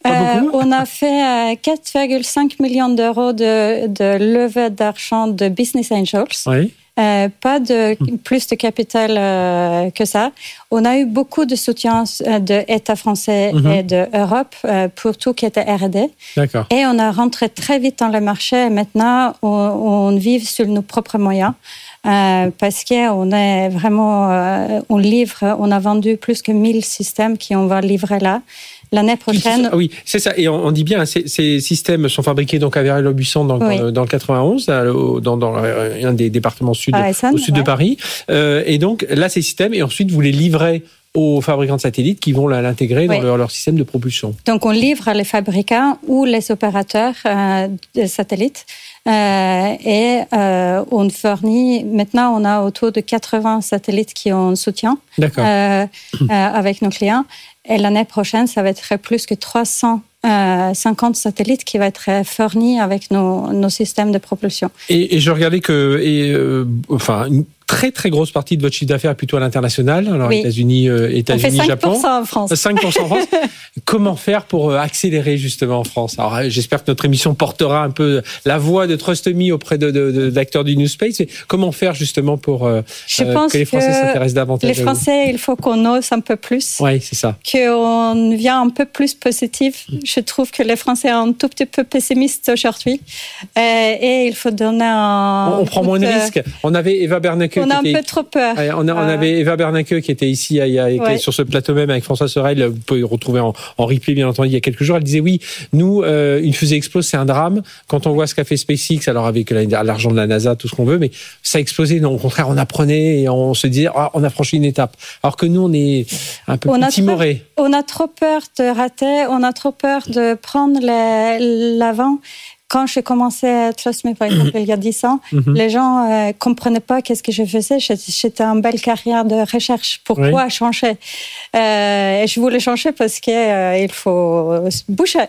Pas beaucoup. Euh, on a fait euh, quatre virgule cinq millions d'euros de, de levée d'argent de Business Angels. Oui. Euh, pas de plus de capital euh, que ça. On a eu beaucoup de soutien de l'État français mm-hmm. et de l'Europe euh, pour tout qui était R et D. D'accord. Et on a rentré très vite dans le marché. Et maintenant, on, on vit sur nos propres moyens. Euh, parce qu'on est vraiment, euh, on livre, on a vendu plus que mille systèmes qu'on va livrer là. L'année prochaine. Oui, c'est ça. Et on, on dit bien, ces, ces systèmes sont fabriqués donc à Vierzon-Buisson dans, oui. dans le quatre-vingt-onze, dans, dans un des départements sud, ah, au sud ouais. de Paris. Euh, et donc là, ces systèmes, et ensuite vous les livrez aux fabricants de satellites qui vont l'intégrer oui. dans leur, leur système de propulsion. Donc on livre les fabricants ou les opérateurs euh, de satellites. Euh, et euh, on fournit, maintenant on a autour de quatre-vingts satellites qui ont soutien euh, euh, avec nos clients. Et l'année prochaine, ça va être plus que trois cent cinquante satellites qui vont être fournis avec nos, nos systèmes de propulsion. Et, et je regardais que, et, euh, enfin, une très très grosse partie de votre chiffre d'affaires est plutôt à l'international. Alors oui. États-Unis, euh, États-Unis, Japon. On fait cinq pour cent en France. cinq pour cent en France. Comment faire pour accélérer justement en France? Alors j'espère que notre émission portera un peu la voix de TrustMe auprès de, de, de d'acteurs du New Space. Mais comment faire justement pour euh, Je pense que les Français que s'intéressent davantage? Les Français, il faut qu'on ose un peu plus. Oui, c'est ça. Qu'on vienne un peu plus positif. Je trouve que les Français sont un tout petit peu pessimistes aujourd'hui. Euh, et il faut donner un... On, on prend moins de risques. On avait Eva Bernanke. On a un était... peu trop peur. Ouais, on, a, on avait Eva Bernanke qui était ici il y a, ouais. sur ce plateau même avec François Sorel. Vous pouvez le retrouver en, en replay, bien entendu, il y a quelques jours. Elle disait oui, nous, euh, une fusée explose, c'est un drame. Quand on voit ce qu'a fait SpaceX, alors avec l'argent de la NASA, tout ce qu'on veut, mais ça a explosé. Non, au contraire, on apprenait et on se disait, oh, on a franchi une étape. Alors que nous, on est un peu on plus timorés. On a trop peur de rater, on a trop peur de prendre l'avant. Quand j'ai commencé à TrustMe, par exemple, il y a dix ans, mm-hmm. les gens ne euh, comprenaient pas qu'est-ce que je faisais. J'étais en belle carrière de recherche. Pourquoi oui. changer euh, Et je voulais changer parce qu'il euh, faut bouger.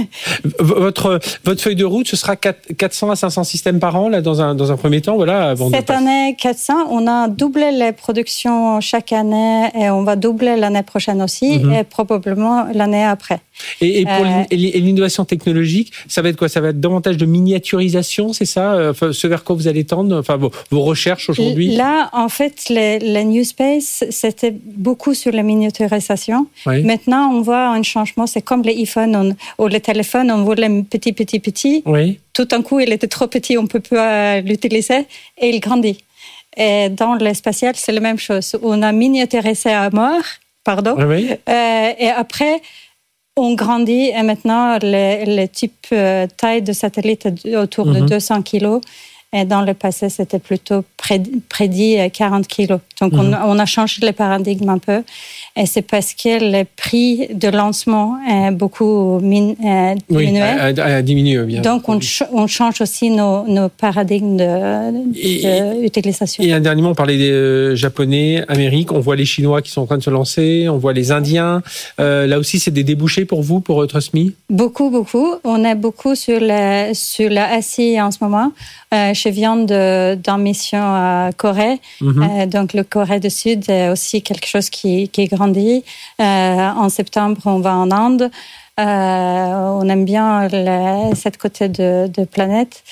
votre, votre feuille de route, ce sera quatre cents à cinq cents systèmes par an, là, dans un, dans un premier temps, voilà, avant Cette de année, quatre cents. On a doublé les productions chaque année et on va doubler l'année prochaine aussi mm-hmm. et probablement l'année après. Et, et pour euh, l'innovation technologique, ça va être quoi? Ça va être davantage de miniaturisation, c'est ça? Enfin, ce vers quoi vous allez tendre? Enfin, vos, vos recherches aujourd'hui? Là, en fait, les, les New Space, c'était beaucoup sur la miniaturisation. Oui. Maintenant, on voit un changement. C'est comme les iPhones ou les téléphones, on voulait petit, petit, petit. Oui. Tout d'un coup, il était trop petit, on ne peut pas l'utiliser et il grandit. Et dans le spatial, c'est la même chose. On a miniaturisé à mort, pardon. Oui. Euh, et après... On grandit et maintenant, le, le type euh, taille de satellite est autour mm-hmm. de deux cents kilos. Et dans le passé, c'était plutôt prédit quarante kilos. Donc, mm-hmm. on, on a changé le paradigme un peu. Et c'est parce que le prix de lancement est beaucoup min, euh, diminué. Oui, a, a diminué, bien. Donc, on, ch- on change aussi nos, nos paradigmes d'utilisation. Et, et un dernier mot, on parlait des euh, Japonais, Amérique. On voit les Chinois qui sont en train de se lancer. On voit les Indiens. Euh, là aussi, c'est des débouchés pour vous, pour TrustMe? Beaucoup, beaucoup. On est beaucoup sur la, sur la Asie en ce moment. Euh, je viens de, d'une mission à Corée. Mm-hmm. Euh, donc, le Corée du Sud est aussi quelque chose qui, qui grandit. Euh, en septembre, on va en Inde. Euh, on aime bien le, cette côté de, de planète.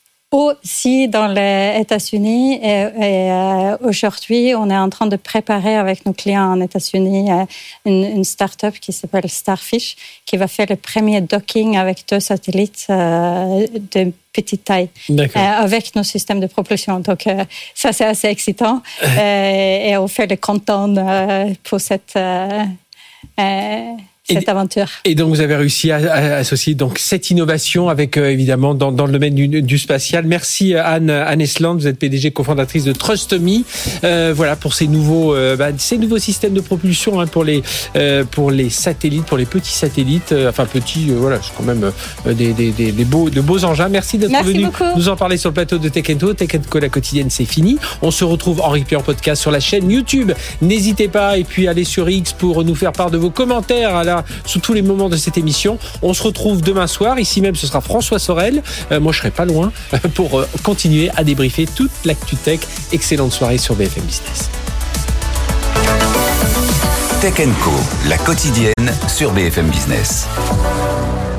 Aussi dans les États-Unis. Et, et euh, aujourd'hui, on est en train de préparer avec nos clients en États-Unis euh, une, une start-up qui s'appelle Starfish, qui va faire le premier docking avec deux satellites euh, de petite taille, euh, avec nos systèmes de propulsion. Donc, euh, ça, c'est assez excitant. euh, et on fait le content euh, pour cette... Euh, euh, cette et, aventure. Et donc, vous avez réussi à, à associer donc cette innovation avec, euh, évidemment, dans, dans le domaine du, du spatial. Merci Anne, Anne Esland, vous êtes P D G cofondatrice de TrustMe. Euh, voilà, pour ces nouveaux, euh, bah, ces nouveaux systèmes de propulsion hein, pour, les, euh, pour les satellites, pour les petits satellites. Euh, enfin, petits, euh, voilà, c'est quand même euh, des, des, des, des beaux, de beaux engins. Merci d'être Merci venu beaucoup. nous en parler sur le plateau de Tech and Co. Tech and Co, la quotidienne, c'est fini. On se retrouve en replay en podcast sur la chaîne YouTube. N'hésitez pas, et puis allez sur X pour nous faire part de vos commentaires à la sous tous les moments de cette émission. On se retrouve demain soir. Ici même, ce sera François Sorel. Euh, moi, je serai pas loin pour euh, continuer à débriefer toute l'actu tech. Excellente soirée sur B F M Business. Tech and Co, la quotidienne sur B F M Business.